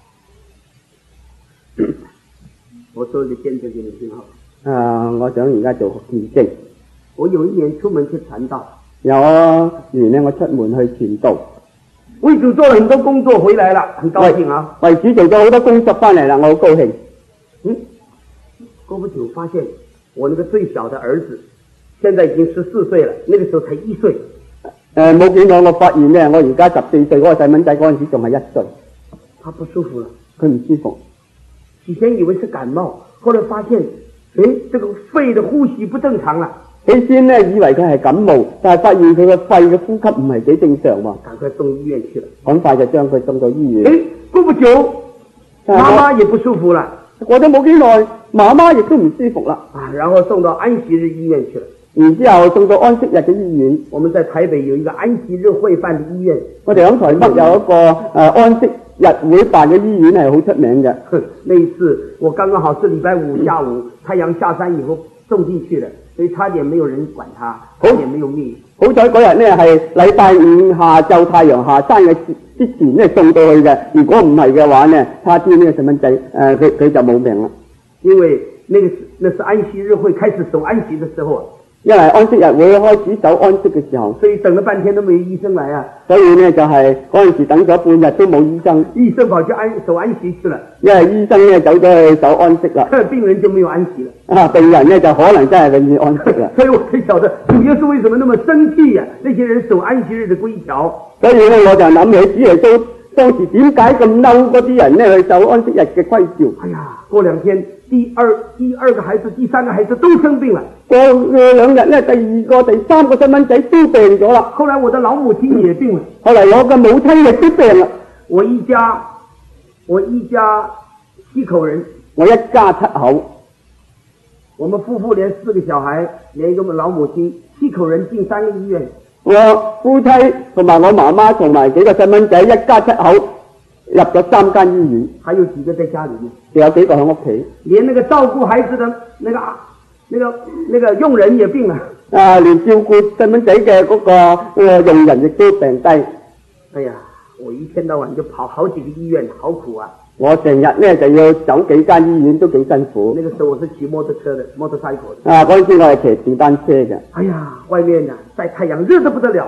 我說個見證給你聽好。 啊，我想而家做見證。 我有一年出門去傳道， 有一年咧，我出門去傳道， 為主做了很多工作，回來了，很高興啊。 為主做咗好多工作翻嚟啦，我好高興。 嗯，過不久發現我那個最小的兒子，現在已經十四歲了，那個時候才一歲。 誒，冇幾耐我發現咧，我而家十四歲嗰個細蚊仔嗰陣時仲係一歲， 他不舒服了， 佢唔舒服。 起先以為是感冒，後來發現，誒，這個肺的呼吸不正常了。 起先咧以為佢係感冒，但係發現佢個肺嘅呼吸唔係幾正常喎， 趕快送醫院去了。 趕快就將佢送到醫院。 誒，過不久，媽媽也不舒服了。 過咗冇幾耐，媽媽亦都唔舒服啦。 啊，然後送到安息日醫院去了。 然之後送到安息日嘅醫院。 我們在台北有一個安息日會辦的醫院， 我哋喺台北有一個誒、呃、安息日會辦嘅醫院係好出名嘅。 那一次我剛剛好是禮拜五下午，太陽下山以後送進去了，所以差點沒有人管他，差點沒有命。 好彩嗰日呢係禮拜五下晝太陽下山嘅之前呢送到去嘅，如果唔係嘅話呢，差啲呢個細蚊仔誒佢佢就冇命啦。 因為那個那是安息日會開始守安息的時候啊。 因為安息日會開始守安息嘅時候， 所以等了半天都沒有醫生來啊。 所以呢就係嗰陣時等咗半日都冇醫生， 醫生跑去安守安息去了。因為醫生呢走咗去守安息啦， 病人就沒有安息了。 啊，病人呢就可能真係永遠安息啦。 所以我才曉得主耶穌為什麼那麼生氣呀、啊？那些人守安息日的規條。 所以呢我就諗起主耶穌當時點解咁嬲嗰啲人呢去守安息日嘅規條。 哎呀，過兩天第二第二個孩子、第三個孩子都生病了。 過兩日呢，第二個、第三個細蚊仔都病咗啦。 後來我的老母親也病了。 後來我嘅母親亦都病啦。 我一家，我一家七口人， 我一家七口， 我們夫婦連四個小孩，連一個老母親，七口人進三個醫院。 我夫妻同埋我媽媽同埋幾個細蚊仔，一家七口入咗三間醫院。 還有幾個在家裏面？ 仲有幾個喺屋企。 連那個照顧孩子的那個、那個、那個傭人也病了。 啊，連照顧細蚊仔嘅嗰個誒傭人亦都病低。 哎呀，我一天到晚就跑好幾個醫院，好苦啊！ 我成日呢就要走幾間醫院，都幾辛苦。 那個時候我是騎摩托車的，摩托車的。 啊，嗰陣時我係騎電單車嘅。 哎呀，外面啊曬太陽熱得不得了。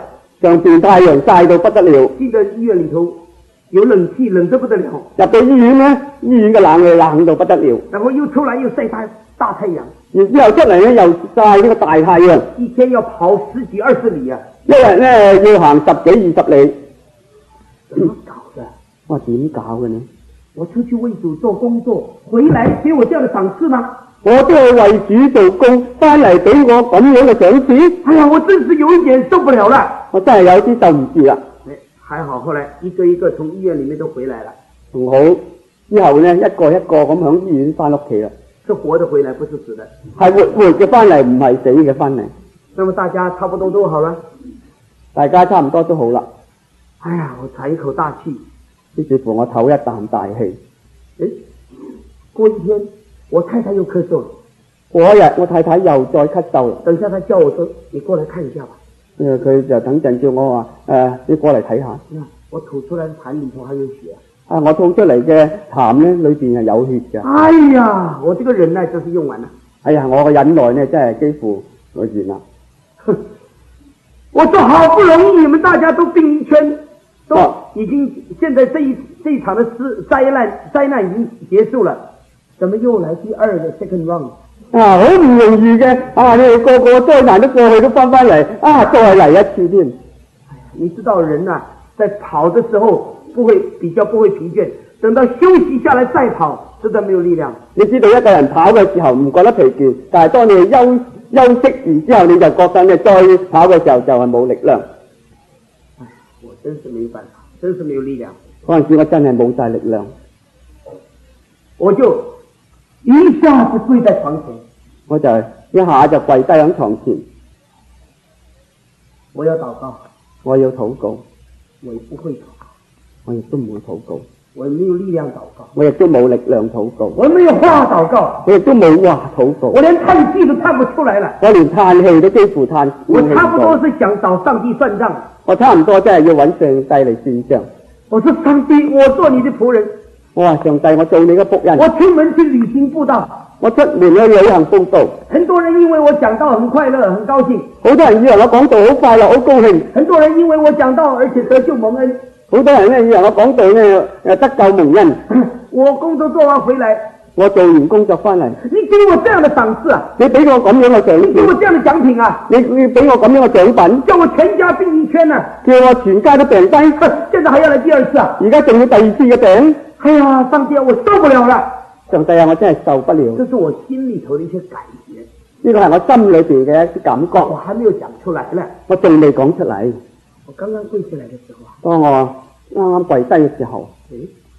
上邊太陽曬到不得了， 進到醫院裏頭有冷氣，冷得不得了。 入到醫院呢，醫院嘅冷氣冷到不得了。 然後又出來又曬大大太陽， 然之後出嚟呢，又曬呢個大太陽， 一天要跑十幾二十里啊！ 一日呢要行十幾二十里， 怎麼搞的？ 我話點搞嘅呢？ 我出去為主做工作，回來給我這樣的賞賜嗎？ 我都係為主做工，翻嚟俾我咁樣嘅賞賜。 哎呀，我真是有一點受不了了。 我真係有啲受唔住啦。 還好後來一個一個從醫院裏面都回來了。 仲好之後呢，一個一個咁響醫院翻屋企啦。 是活的回來，不是死的。 係活活嘅翻嚟，唔係死嘅翻嚟。 那麼大家差不多都好了。 大家差唔多都好啦。 哎呀，我喘一口大氣。 於是乎我唞一啖大氣。 誒，過一天我太太又咳嗽了。 嗰日我太太又再咳嗽啦。 等下她叫我說：你過來看一下吧。 誒，佢就等陣叫我話誒，你過嚟睇下。 我吐出來的痰裏頭還有血。 啊，我吐出嚟嘅痰咧，裏邊係有血嘅。 哎呀，我這個忍耐真是用完了。 哎呀，我嘅忍耐呢，真係幾乎完啦。 我說好不容易你們大家都病一圈，都已經、啊、現在這一這一場的災災難災難已經結束了，怎麼又來第二個 second round？ 啊，好唔容易嘅，啊，你哋個個災難都過去都翻翻嚟，啊，再嚟一次添。 你知道人啊，在跑的時候不會比較不會疲倦，等到休息下來再跑，實在沒有力量。 你知道一個人跑嘅時候唔覺得疲倦，但係當你休休息完之後，你就覺得你再跑嘅時候就係冇力量。 唉，我真是沒辦法，真是沒有力量。 嗰陣時我真係冇晒力量， 我就一下子跪在床前， 我就一下就跪低喺床前。 我要禱告， 我要禱告， 我也不會禱告， 我亦都唔會禱告。 我沒有力量禱告， 我亦都冇力量禱告。 我沒有話禱告， 我亦都冇話禱告。 我連嘆氣都嘆不出來了， 我連嘆氣都幾乎嘆。 我差不多是想找上帝算賬。我差唔多真係要揾上帝嚟算賬。 我說上帝，我做你的僕人。 我話上帝，我做你嘅僕人。 我出門去旅行佈道， 我出門去旅行佈道。 很多人因為我講道很快樂，很高興。 好多人以為我講道好快樂，好高興。 很多人因為我講道而且得救蒙恩。 好多人呢以為我講道呢誒得救蒙恩。 我工作做完回來， 我做完工作翻嚟， 你給我這樣的賞賜啊！ 你俾我咁樣嘅獎品， 你給我這樣的獎品啊！ 你你俾我咁樣嘅獎品， 叫我全家病一圈啊！ 叫我全家都病低， 現在還要來第二次啊！ 而家仲要第二次嘅病。 哎呀，上帝啊，我受不了了！ 上帝啊，我真係受不了。 這是我心裏頭的一些感覺， 呢個係我心裏邊嘅一啲感覺。 我還沒有講出來呢， 我仲未講出嚟。 我剛剛跪下來的時候啊， 當我啱啱跪低嘅時候， 誒，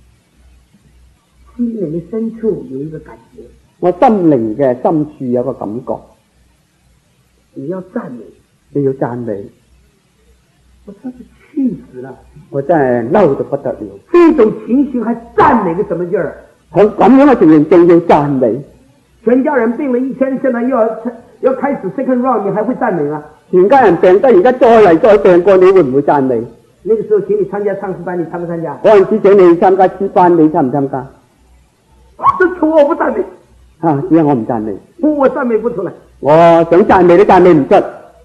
心靈的深處有一個感覺。 我心靈嘅深處有個感覺。 你要讚美， 你要讚美。 我真是氣死了！ 我真係嬲到不得了。 這種情形還讚美個什麼勁兒？ 喺咁樣嘅情形仲要讚美？ 全家人病了一圈，現在又要要開始 second round，你還會讚美嗎？ 全家人病得而家再嚟再病過，你會唔會讚美？ 那個時候請你參加唱詩班，你參不參加？ 嗰陣時請你參加詩班，你參唔參加？ 這次我不讚美。 啊，只係我唔讚美。 我讚美不出來。 我想讚美都讚美唔出。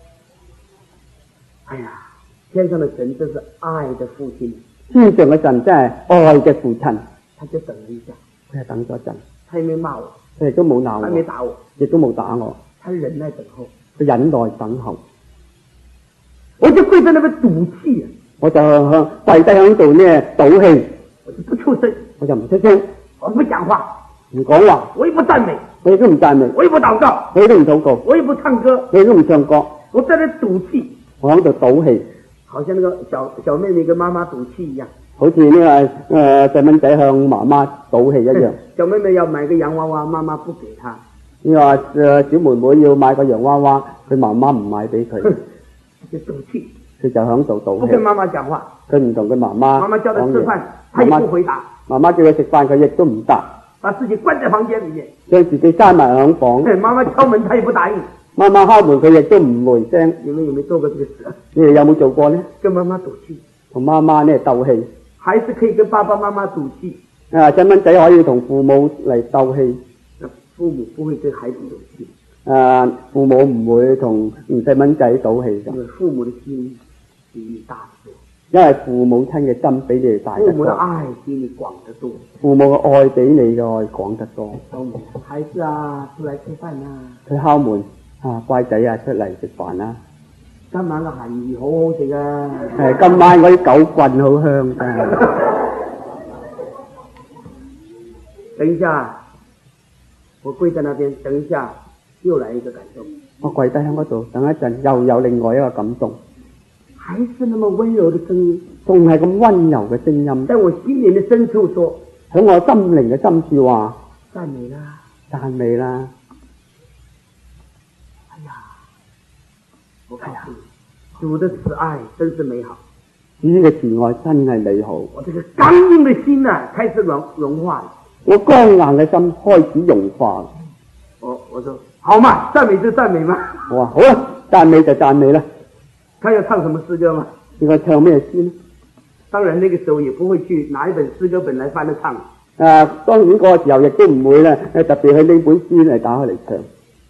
哎呀，天上的神真是愛的父親。 天上嘅神真係愛嘅父親。 他就等了一下， 佢係等咗陣， 他也沒罵我， 佢亦都冇鬧我， 他沒打我， 亦都冇打我。 他忍耐等候， 佢忍耐等候。 我就跪在那邊賭氣， 我就向跪低喺度呢賭氣， 我就不出聲， 我就唔出聲， 我不講話， 唔講話， 我也不讚美， 我亦都唔讚美， 我也不禱告， 我亦都唔禱告， 我也不唱歌， 我亦都唔唱歌， 我在那賭氣， 我喺度賭氣， 好像那個小小妹妹跟媽媽賭氣一樣， 好似呢個誒細蚊仔向媽媽賭氣一樣。 小妹妹要買個洋娃娃，媽媽不給她。 你話誒小妹妹要買個洋娃娃，佢媽媽唔買俾佢， 就賭氣， 佢就喺度賭氣。 不跟媽媽講話， 佢唔同佢媽媽。 媽媽叫佢吃飯，他也不回答。 媽媽叫佢食飯，佢亦都唔答。 把自己關在房間裏面， 將自己閂埋響房。 媽媽敲門，他也不答應。 媽媽敲門，佢亦都唔回聲。 你們有沒有做過這個事？ 你哋有冇做過呢？ 跟媽媽賭氣， 同媽媽呢鬥氣。 還是可以跟爸爸媽媽賭氣。 啊，細蚊仔可以同父母嚟鬥氣。 父母不會對孩子賭氣。 啊，父母唔會同細蚊仔賭氣嘅。 父母的心， 比你大得多。 因為父母親嘅心比你哋大得父母的多， 愛比你廣得多。 父母嘅愛比你嘅愛廣得多。 孩子啊，出來吃飯啊！ 佢敲門啊，乖仔啊，出嚟食飯啦！ 今晚嘅鹹魚好好食啊！ 誒，今晚嗰啲狗棍好香㗎。 等一下，我跪在那邊，等一下又來一個感動。 我跪低喺嗰度，等一陣又有另外一個感動。 還是那麼溫柔的聲音， 仲係咁溫柔嘅聲音， 在我心靈的深處說， 喺我心靈嘅深處話讚美啦， 讚美啦。 哎呀，我看呀，主的慈愛真是美好， 主嘅慈愛真係美好。 我這個剛硬的心啊，開始融融化了。 我剛硬嘅心開始融化。 我我說好嘛，讚美就讚美嘛。 我話好啦，讚美就讚美啦。 他要唱什麼詩歌嗎？ 應該唱咩詩呢？ 當然那個時候也不會去拿一本詩歌本來翻嚟唱。 啊，當然嗰個時候亦都唔會咧，特別去呢本書嚟打開嚟唱。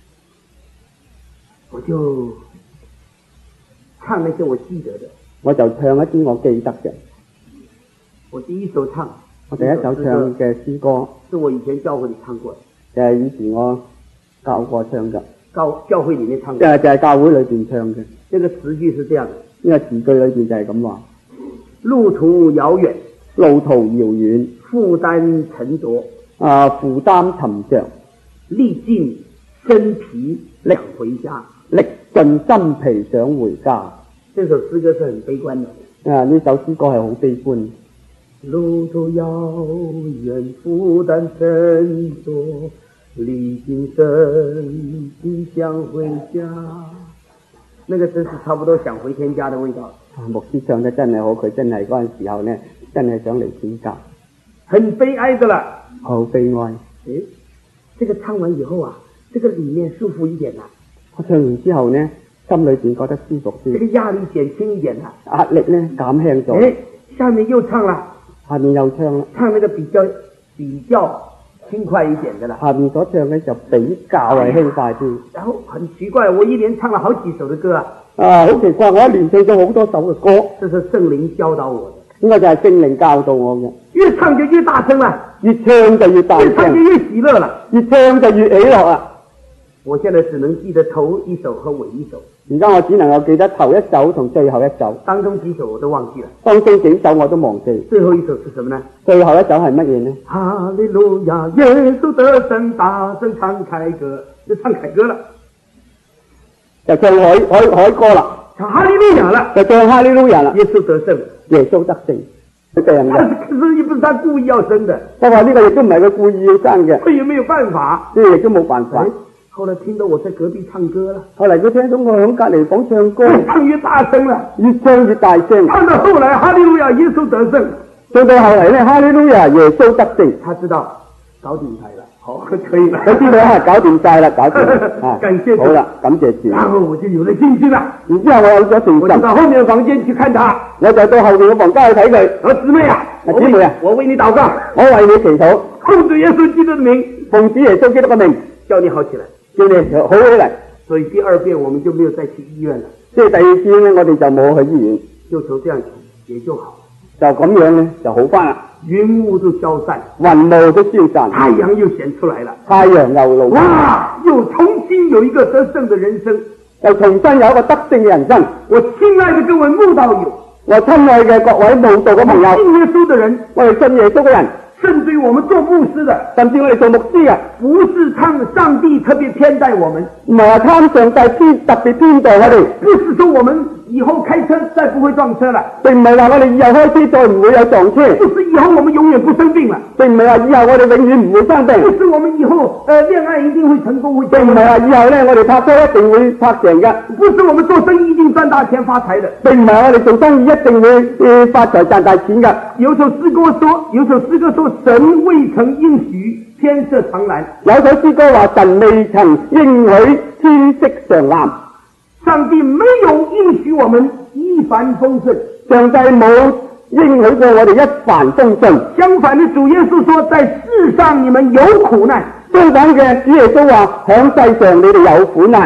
我就唱那些我記得的。 我就唱一啲我記得嘅。 我第一首唱， 我第一首唱嘅詩歌， 是我以前教會裏唱過的。 就係以前我教過唱嘅。 教教會裏面唱嘅。 就係就係教會裏邊唱嘅。 這個詞句是這樣的， 呢個詞句裏邊就係咁話： 路途遙遠， 路途遙遠， 負擔沉着， 啊負擔沉着， 歷盡身疲想回家， 歷盡身疲想回家。 這首詩歌是很悲觀的。 啊，呢首詩歌係好悲觀。 路途遙遠，負擔沉着，歷盡身疲想回家。那個真是差不多想回天家的味道。 啊，牧師唱得真係好，佢真係嗰陣時候呢，真係想嚟天家。 很悲哀的啦。 好悲哀。 誒，這個唱完以後啊，這個裏面舒服一點啦。 我唱完之後呢，心裏邊覺得舒服啲。 這個壓力減輕一點啦。 壓力呢減輕咗。 誒，下面又唱啦。 下面又唱啦。 唱那個比較比較輕快一點的啦。 下面所唱嘅就比較係輕快啲。 然後很奇怪，我一連唱了好幾首的歌啊。 啊，好奇怪，我一連唱咗好多首嘅歌。 這是聖靈教導我的。 應該就係聖靈教導我嘅。 越唱就越大聲啦， 越唱就越大聲， 越唱就越喜樂啦， 越唱就越喜樂啊！ 我現在只能記得頭一首和尾一首。 而家我只能夠記得頭一首同最後一首， 當中幾首我都忘記了。 當中幾首我都忘記。 最後一首是什麼呢？ 最後一首係乜嘢呢？ 哈利路亞，耶穌得勝，大聲唱凱歌，就唱凱歌了， 就唱海海海歌啦， 唱哈利路亞了， 就唱哈利路亞啦， 耶穌得勝， 耶穌得勝，係這樣嘅。 可是也不是他故意要生的， 不過呢個亦都唔係佢故意要生嘅， 佢也沒有辦法， 呢個亦都冇辦法。 後來聽到我在隔壁唱歌了， 後來佢聽到我響隔籬房唱歌， 越唱越大聲了， 越唱越大聲。 唱到後來哈利路亞，耶穌得勝， 唱到後嚟呢，哈利路亞，耶穌得勝。 他知道搞掂晒啦，好可以啦， 佢知道係搞掂晒啦，搞掂啊， 感謝主， 好啦，感謝主。 然後我就有了信心啦。 然之後我有咗信我就心， 到後面的房間去看他， 我就到後面嘅房間去睇佢。 我姊妹啊， 姊妹啊， 我為你禱告， 我為你祈禱， 奉主耶穌基督的名， 奉主耶穌基督嘅名， 叫你好起來， 叫你好起嚟。 所以第二遍我們就沒有再去醫院了， 即係第二次呢，我哋就冇去醫院， 就從這樣也就好， 就咁樣呢就好翻啦。 雲霧都消散， 雲霧都消散， 太陽又顯出來了， 太陽又露。 哇！又重新有一個得勝的人生， 又重新有一個得勝嘅人生。 我親愛的各位慕道友， 我親愛嘅各位慕道嘅朋友， 信耶穌的人， 我哋信耶穌嘅人， 甚至於我們做牧師的， 甚至我哋做牧師嘅， 不是看上帝特別偏待我們， 唔係話貪上帝偏特別偏待我哋， 不是說我們以後開車再不會撞車了， 並唔係話我哋以後開車再唔會有撞車， 不是以後我們永遠不生病了， 並唔係話以後我哋永遠唔會生病， 不是我們以後呃戀愛一定會成功會結婚， 並唔係話以後呢我哋拍拖一定會拍成嘅， 不是我們做生意一定賺大錢發財的， 並唔係我哋做生意一定會呃發財賺大錢嘅。 有首詩歌說，有首詩歌說神未曾應許天色常藍， 有首詩歌話神未曾應許天色常藍， 上帝沒有應許我們一帆風順， 上帝冇應許過我哋一帆風順。 相反的，主耶穌說在世上你們有苦難， 相反嘅，主耶穌話響世上你哋有苦難，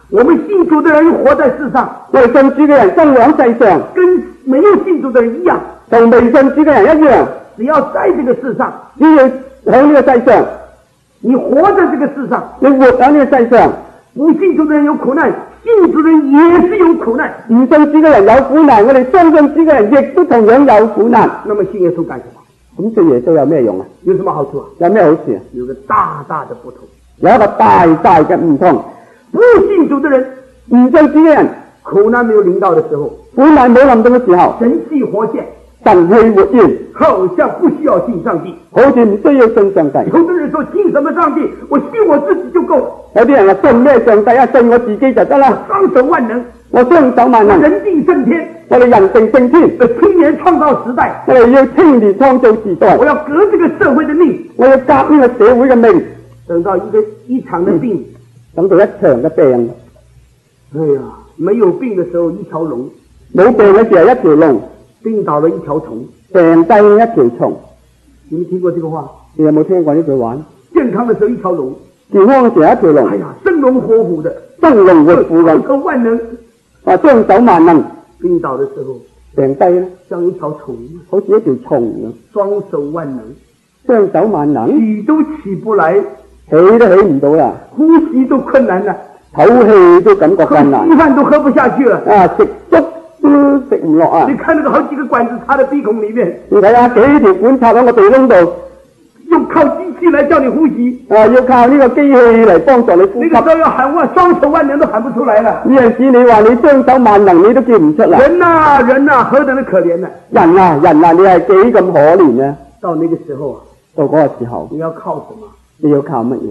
我们信主的人活在世上， 我哋信主嘅人生活喺世上， 跟没有信主的人一样， 同未信主嘅人一樣， 只要在这个世上， 只要喺呢個世上， 你活在这个世上， 你活喺呢個世上， 不信主的人有苦難，信主的人也是有苦難。 唔信主嘅人有苦難，我哋相信主嘅人亦都同樣有苦難。 那麼信耶穌幹什麼？ 咁信耶穌有咩用啊？ 有什麼好處啊？ 有咩好處啊？ 有個大大的不同， 有一個大大嘅唔同。 不信主的人， 唔信主嘅人， 苦難沒有臨到的時候， 苦難冇臨到嘅時候， 神氣活現， 神氣活現， 好像不需要信上帝， 好似唔需要信上帝。 有的人說信什麼上帝？我信我自己就夠了。 有啲人話信咩上帝啊？信我自己就得啦。 雙手萬能， 我雙手萬能， 人定勝天， 我哋人定勝天， 青年創造時代， 我哋要青年創造時代。 我要革這個社會的命， 我要革呢個社會嘅命。 等到一個一場的病， 等到一場嘅病， 哎呀，沒有病的時候一條龍， 冇病嘅時候一條龍， 病倒了一條蟲， 病低一條蟲。 你們聽過這個話？ 你有冇聽過呢句話？ 健康的時候一條龍， 健康嘅時候一條龍。 哎呀，生龍活虎的， 生龍活虎咁， 雙手萬能， 啊雙手萬能。 病倒的時候病低咧， 像一條蟲， 好似一條蟲咁。 雙手萬能， 雙手萬能， 起都起不來， 起都起唔到啦， 呼吸都困難了， 唞氣都感覺困難， 吃飯都喝不下去了， 啊食粥都食唔落啊！ 你看那個好幾個管子插在鼻孔裏面， 你睇下幾條管插喺個鼻窿度， 用靠機器來叫你呼吸， 啊要靠呢個機器嚟幫助你呼吸。 那個時候要喊話雙手萬能都喊不出來了。 呢陣時你話你雙手萬能，你都叫唔出嚟。 人啊人啊，何等的可憐啊！ 人啊人啊，你係幾咁可憐啊！ 到那個時候啊， 到嗰個時候， 你要靠什麼？ 你要靠乜嘢？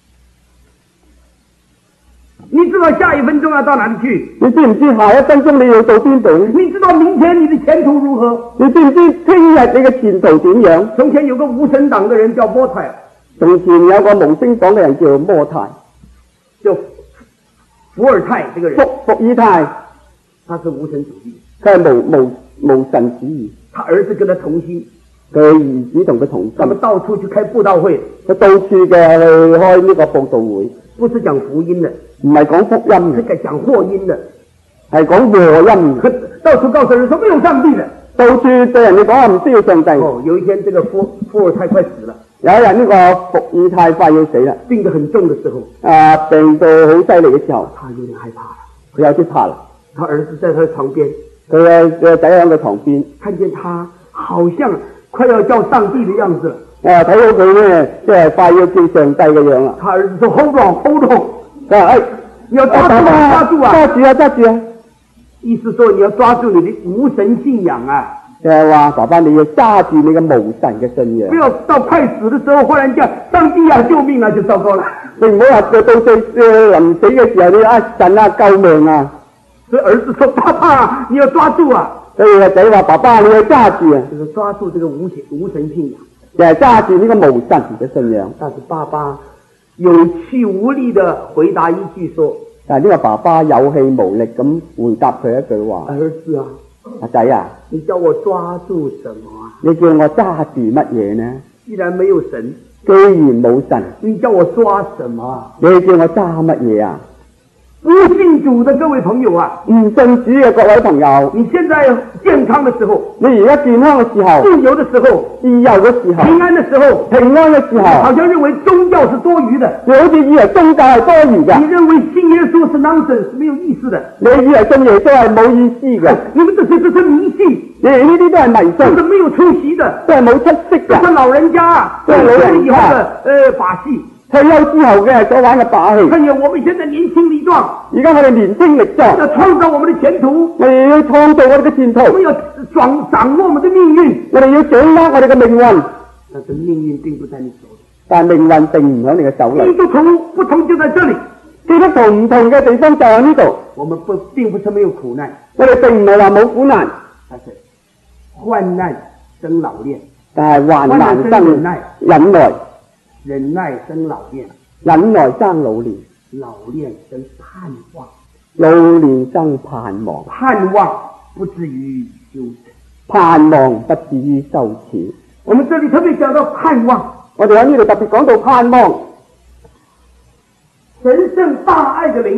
你知道下一分鐘要到哪裏去？ 你知唔知下一分鐘你要到邊度？ 你知道明天你的前途如何？ 你知唔知聽日你嘅前途點樣？ 從前有個無神黨的人叫摩泰， 從前有個無星黨嘅人叫摩泰， 就伏爾泰這個人， 伏伏爾泰， 他是無神主義， 佢係無無無神主義， 他兒子跟他同心， 佢兒子同佢同他們心， 到處去開佈道會， 佢到處嘅去開呢個佈道會， 不是講福音的， 唔係講福音是嘅， 講禍音的， 係講禍音嘅， 到處告訴人說沒有上帝的， 到處對人哋講話唔需要上帝。 哦，有一天這個伏伏爾泰快死了， 有一日呢個伏爾泰快要死啦， 病得很重的時候， 啊病到好犀利嘅時候， 他有點害怕了， 佢有啲怕啦， 他兒子在他的床邊， 佢嘅嘅仔喺佢床邊， 看見他好像快要叫上帝的樣子了， 啊睇到佢咧即係快要叫上帝嘅樣啦， 他兒子說 hold on hold on， 佢話誒你要抓住啊抓住啊， 揸住啊揸住啊！ 意思說你要抓住你的無神信仰啊， 就係話爸爸你要揸住你嘅無神嘅信仰， 不要到快死的時候忽然叫上帝啊救命啊就糟糕了。 你唔好話到到最誒臨死嘅時候你啊神啊救命啊！ 所以兒子說爸爸你要抓住啊， 所以個仔話爸爸你要揸住啊， 就是抓住這個無神無神信仰， 就係揸住呢個無神嘅信仰。 但是爸爸有氣無力地回答一句說， 但係呢個爸爸有氣無力咁回答佢一句話： 兒子啊， 阿仔啊， 你叫我抓住什麼啊？ 你叫我揸住乜嘢呢？ 既然沒有神， 既然冇神， 你叫我抓什麼啊？ 你叫我揸乜嘢啊？ 不信主的各位朋友啊， 唔信主嘅各位朋友， 你現在健康的時候， 你而家健康嘅時候， 自由的時候， 自由嘅時候， 平安的時候， 平安嘅時候， 好像認為宗教是多餘的， 你好似以為宗教係多餘嘅， 你認為信耶穌是 nonsense 沒有意思的， 你以為信耶穌係冇意思嘅， 你們這些都是迷信， 你哋呢啲都係迷都是信， 沒有出息的， 都係冇出息嘅， 都是老人家， 都係老人以後家的呃把戲。 退休之後嘅所玩嘅把戲。 看見我們現在年輕力壯， 而家我哋年輕力壯， 要創造我們的前途， 我哋要創造我哋嘅前途， 我們要掌掌握我們的命運， 我哋要掌握我哋嘅命運。 但是命運並不在你手裏， 但係命運並唔喺你嘅手裏。 基督徒不同就在這裏， 基督徒唔同嘅地方就喺呢度。 我們不並不是沒有苦難， 我哋並唔係話冇苦難， 但是患難生老練， 但係患難生忍耐， 忍耐生老練， 忍耐生老練， 老練生盼望， 老練生盼望， 盼望不至於羞恥， 盼望不至於羞恥。 我們這裏特別講到盼望， 我哋喺呢度特別講到盼望， 神聖大愛的靈， 神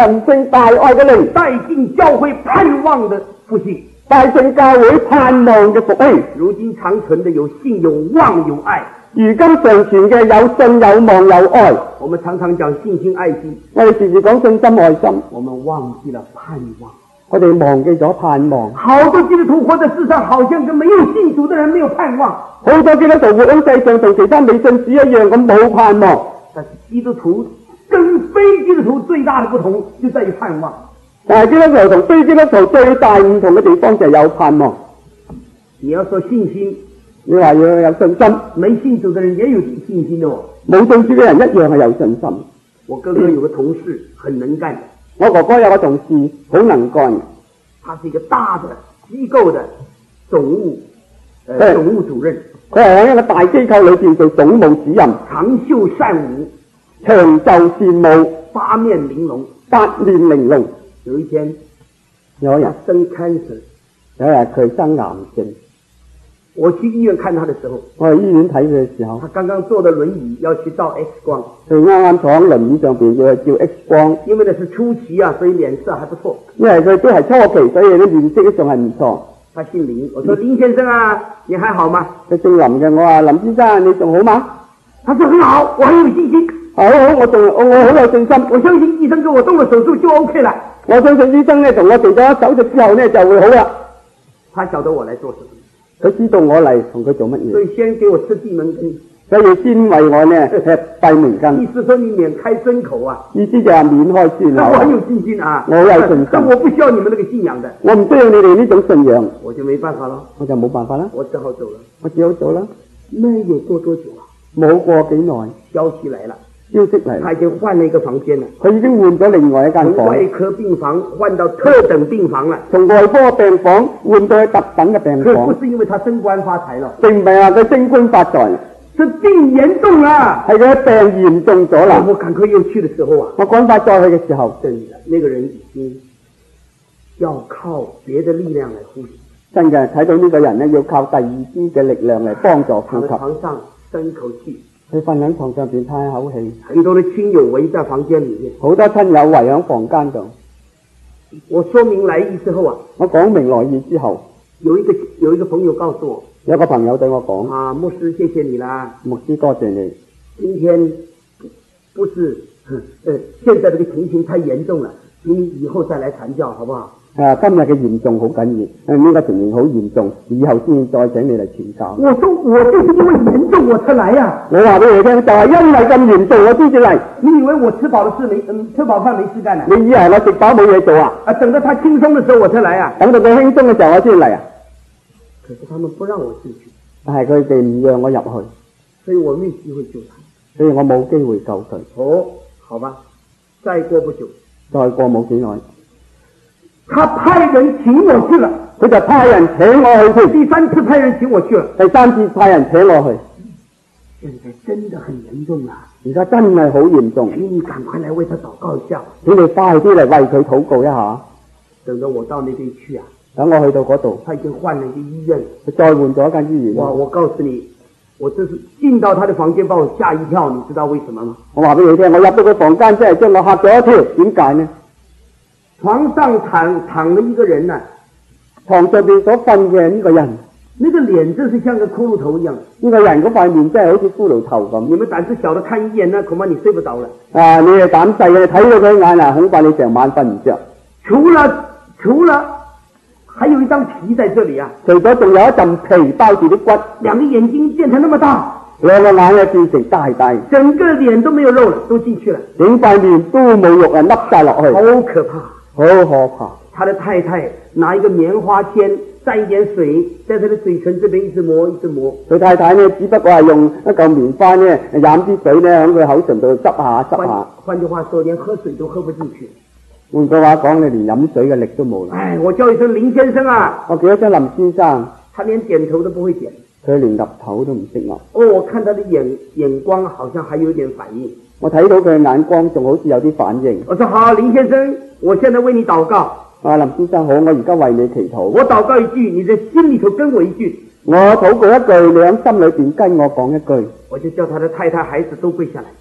神聖大愛嘅靈帶進教會盼望的復興， 帶進教會盼望嘅復興。 如今長存的有信有望有愛， 如今常存嘅有信有望有愛。 我們常常講信心愛心， 我哋時時講信心愛心， 我們忘記了盼望。 我哋忘記咗盼望。 好多基督徒活在世上，好像跟沒有信主的人沒有盼望。 好多基督徒活喺世上同其他未信主一樣咁冇盼望。 但是基督徒跟非基督徒最大的不同就在於盼望。 但係基督徒同非基督徒最大唔同嘅地方就係有盼望。 你要說信心， 你話要有信心， 沒信主的人也有信心的哦。 冇信主嘅人一樣係有信心。 我哥哥有個同事很能幹， 我哥哥有個同事好能幹， 他是一個大的機構的總務，呃，總務主任。 佢係喺一個大機構裏邊做總務主任， 長袖善舞， 長袖善舞， 八面玲瓏， 八面玲瓏。 有一天， 有一日生 cancer， 有一日佢生癌症。 我去醫院看他的時候， 我去醫院睇佢嘅時候， 他剛剛坐的輪椅要去照 X 光， 佢啱啱坐喺輪椅上邊要去照 X 光。因為因為那是初期啊，所以臉色還不錯。 因為佢都係初期，所以咧面色都仲係唔錯。 他姓林，我說林先生啊，你還好嗎？ 佢姓林嘅，我話林先生你仲好嗎？ 他說很好，我很有信心。 好好，我仲我我好有信心， 我相信醫生給我動了手術就 OK 了。 我相信醫生咧同我做咗手術之後咧就會好啦。 他曉得我來做什麼， 佢知道我嚟同佢做乜嘢， 所以先給我吃閉門羹， 所以先為我咧吃閉門羹。 意思說你免開尊口啊， 意思就係免開先那我很口。 有信心啊， 我有信心但我不需要你們那個信仰的， 我唔需要你哋呢種信仰， 我就沒辦法了， 我就冇辦法啦， 我只好走了。 我只好做啦。 那有過多久啊？ 冇過幾耐， 消息來了， 消息嚟啦， 他已經換了一個房間了， 佢已經換咗另外一間房， 從外科病房換到特等病房了。 從外科病房換到去特等嘅病可房， 不是因為他升官發財了， 並唔係話佢升官發財， 是病嚴重了。 係佢病嚴重咗啦。 我趕快又去的時候啊， 我趕快再去嘅時候， 真的那個人已經要靠別的力量來呼吸， 真嘅睇到呢個人咧要靠第二支嘅力量嚟幫助呼躺在吸。 床上深一口氣， 佢瞓喺床上邊嘆一口氣， 很多的親友圍在房間裏面。 好多親友圍喺房間度。 我說明來意之後啊， 我講明來意之後， 有一個有一個朋友告訴我， 有個朋友對我講： 啊，牧師謝謝你啦， 牧師多謝你， 今天不是，呃，現在這個情形太嚴重了，請你以後再來傳教好不好？ 啊，今日嘅嚴重好緊要，誒呢個情形好嚴重，以後先再請你嚟傳教。 我說我就是因為嚴重我才來呀。 我話俾你聽，就係因為咁嚴重我先至嚟。 你以為我吃飽了事沒，嗯，吃飽飯沒事幹啊？ 你以為我食飽冇嘢做啊？ 啊，等到他輕鬆的時候我才來啊。 等到佢輕鬆嘅時候我先嚟啊！ 可是他們不讓我進去， 但係佢哋唔讓我入去， 所以我沒機會救他。 所以我冇機會救佢。 哦，好吧，再過不久， 再過冇幾耐， 他派人請我去了， 佢就派人請我去添。 第三次派人請我去了， 第三次派人請我去， 現在真的很嚴重啊！ 而家真係好嚴重， 請你趕快來為他禱告一下。 請你快啲嚟為佢禱告一下。 等到我到那邊去啊， 等我去到嗰度， 他已經換了一個醫院。 佢再換咗一間醫院。 哇！我告訴你，我這是進到他的房間，把我嚇一跳，你知道為什麼嗎？ 我話俾你聽，我入到佢房間真係將我嚇咗一跳。點解呢？ 床上躺躺了一個人啊， 床上邊所瞓嘅呢個人， 那個臉真是像個骷髏頭一樣。 呢個人嗰塊面真係好似骷髏頭咁。 你們膽子小的看一眼呢，恐怕你睡不着了。 啊！你係膽細嘅，睇到佢眼啊，恐怕你成晚瞓唔着。 除了除了，還有一張皮在這裏啊， 除咗仲有一陣皮包住啲骨， 兩個眼睛變成那麼大， 兩個眼咧變成大大， 整個臉都沒有肉了，都進去了， 整塊面都冇肉啊，凹晒落去， 好可怕， 好可怕。 他的太太拿一個棉花籤蘸一點水，在他的嘴唇這邊一直磨一直磨。 佢太太呢，只不過係用一嚿棉花呢，飲啲水呢，喺佢口唇度執下執下。 換句話說，連喝水都喝不進去。 換句話講，你連飲水嘅力都冇啦。 唉，我叫一聲林先生啊， 我叫一聲林先生， 他連點頭都不會點， 佢連岌頭都唔識岌。 哦，我看他的眼眼光好像還有一點反應。 我睇到佢嘅眼光仲好似有啲反應。 我說好，林先生，我現在為你禱告。 啊，林先生好，我而家為你祈禱。 我禱告一句，你在心裏頭跟我一句。 我禱告一句，你喺心裏邊跟我講一句。 我就叫他的太太孩子都跪下來。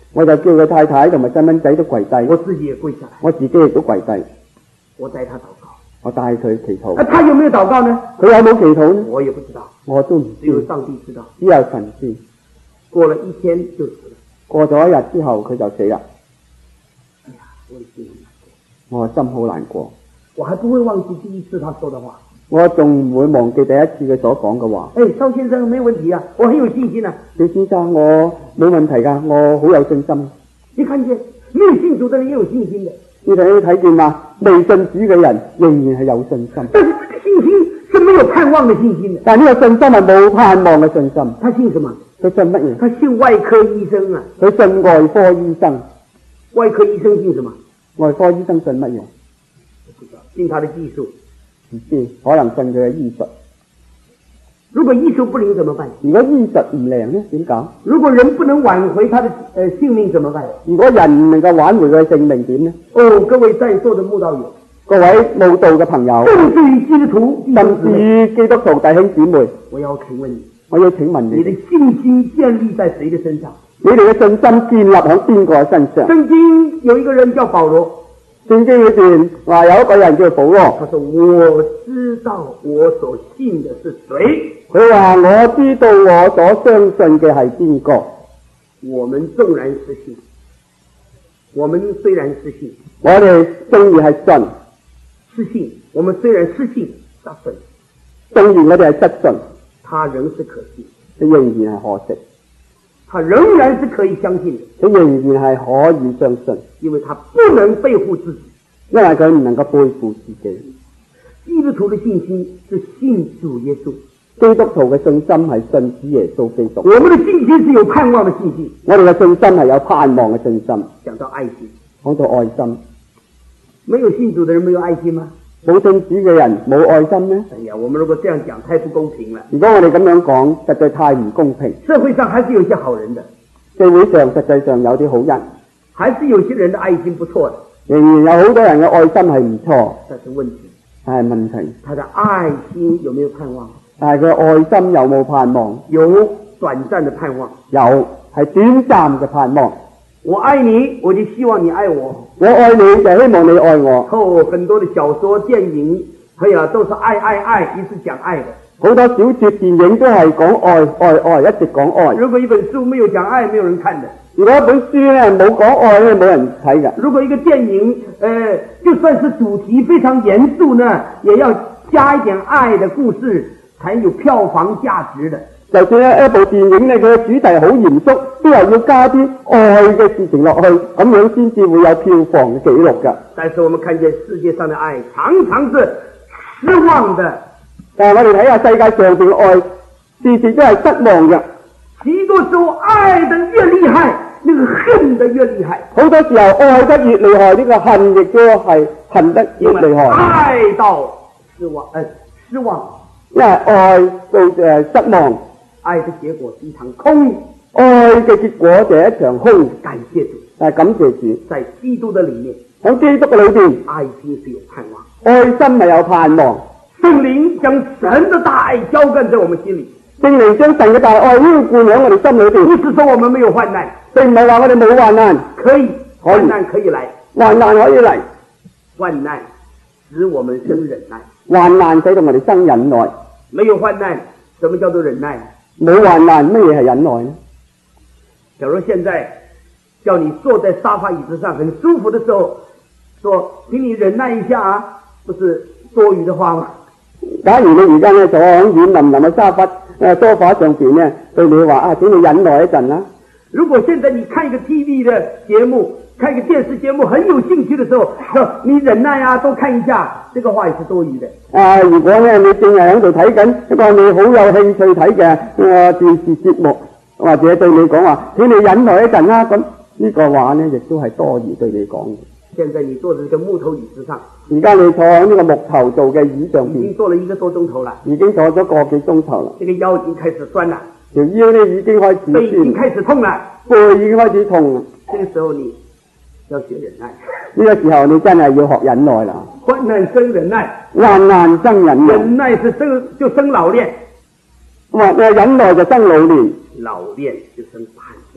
我就叫佢太太同埋細蚊仔都跪低， 我自己也跪下來， 我自己亦都跪低， 我帶他禱告。 我帶佢祈禱。 啊，他有沒有禱告呢？ 佢有冇祈禱呢？ 我也不知道， 我都唔只有知， 上帝知道。 只有神知。 過了一天就死了。 過咗一日之後，佢就死啦。 哎呀，我的心很難過， 我心好難過。 我還不會忘記第一次他說的話。 我仲唔會忘記第一次佢所講嘅話。 哎，邵先生沒問題啊，我很有信心啊。 趙先生，我冇問題㗎，我好有信心。 你看見沒有信主的人也有信心的。 你睇睇見嘛？未信主嘅人仍然係有信心。 但是這個信心是沒有盼望的信心的。 但係呢個信心係冇盼望嘅信心。 他信什麼？ 佢信乜嘢？ 他信外科醫生啊。 佢信外科醫生。 外科醫生信什麼？ 外科醫生信乜嘢？ 信他的技術。 唔知，可能信佢嘅醫術。 如果醫術不靈怎麼辦？ 如果醫術唔靈呢，點搞？ 如果人不能挽回他的呃性命怎麼辦？ 如果人唔能夠挽回佢嘅性命點呢？ 哦，各位在座的慕道友， 各位慕道嘅朋友， 甚至於基督徒， 甚至於基督徒弟兄姊妹， 我要請問你， 我要請問你， 你的信心建立在誰的身上？ 你哋嘅信心建立喺邊個身上？ 聖經有一個人叫保羅。 聖經裏邊話有一個人叫保羅， 他說我知道我所信的是誰。 佢話我知道我所相信嘅係邊個。 我們縱然失信，我們雖然失信， 我哋縱然係信， 失信，我們雖然失信，但是縱然我哋係失信， 他仍是可信， 佢仍然係可惜， 他仍然是可以相信的， 佢仍然係可以相信， 因為他不能背負自己， 因為佢唔能夠背負自己。 基督徒的信心是信主耶穌， 基督徒嘅信心係信主耶穌基督。 我們的信心是有盼望的信心， 我哋嘅信心係有盼望嘅信心。 講到愛心， 講到愛心， 沒有信主的人沒有愛心嗎？ 冇信主嘅人冇愛心咩？ 哎呀，我們如果這樣講太不公平了。 如果我哋咁樣講，實在太唔公平。 社會上還是有些好人的， 社會上實際上有啲好人， 還是有些人的愛心不錯的， 仍然有好多人嘅愛心係唔錯， 但是問題， 但係問題， 他的愛心有沒有盼望？ 但係佢愛心有冇盼望？ 有短暫的盼望， 有，係短暫嘅盼望。 我愛你，我就希望你愛我。 我愛你，就希望你愛我。 哦，很多的小說、電影，哎呀，都是愛愛愛，一直講愛的。 好多小說、電影都係講愛愛愛，一直講愛。 如果一本書沒有講愛，沒有人看的。 如果一本書咧冇講愛咧，冇人睇嘅。 如果一個電影，呃，就算是主題非常嚴肅呢，也要加一點愛的故事，才有票房價值的。 就算咧一部電影咧，佢嘅主題好嚴肅，都係要加啲愛嘅事情落去，咁樣先至會有票房嘅記錄㗎。 但是我們看見世界上的愛常常是失望的。 但係我哋睇下世界上邊嘅愛，事事都係失望嘅。 許多時候愛得越厲害，那個恨得越厲害。 好多時候愛得越厲害，呢、這個恨亦都係恨得越厲害。 愛到失望，呃，失望， 因為愛到誒失望， 愛的結果是一場空。 愛嘅結果就係一場空。 感謝主， 但係感謝主， 在基督的裏面， 喺基督嘅裏邊， 愛心是有盼望， 愛心係有盼望。 聖靈將神的大愛澆灌在我們心裏。 聖靈將神嘅大愛澆灌喺我哋心裏邊。 不是說我們沒有患難， 並唔係話我哋冇患難， 可以， 可以患難可以來， 患難可以嚟， 患難使我們生忍耐， 患難使到我哋生忍耐。 沒有患難，什麼叫做忍耐？ 冇患難，乜嘢係忍耐呢？ 假如現在叫你坐在沙發椅子上很舒服的時候，說請你忍耐一下啊，不是多餘的話嗎？ 假如你而家咧坐喺軟腍腍嘅沙發誒梳化上邊咧，對你話啊，請你忍耐一陣啦。 如果現在你看一個 T V 的節目，看一個電視節目很有興趣的時候，說你忍耐啊，多看一下，這個話也是多餘的。 啊，如果咧你正係喺度睇緊一個你好有興趣睇嘅誒電視節目，或者對你講話，請你忍耐一陣啦，咁呢個話咧亦都係多餘對你講嘅。 現在你坐在這個木頭椅子上， 而家你坐喺呢個木頭做嘅椅上邊， 已經坐了一個多鐘頭了， 已經坐咗個幾鐘頭啦。 這個腰已經開始酸了， 條腰咧已經開始背已經開始痛了， 背已經開始痛啦。 這個時候你要學忍耐。 呢個時候你真係要學忍耐啦。 患難生忍耐， 患難生忍耐， 忍耐是生就生老練， 或誒忍耐就生老練， 老練就生盼望，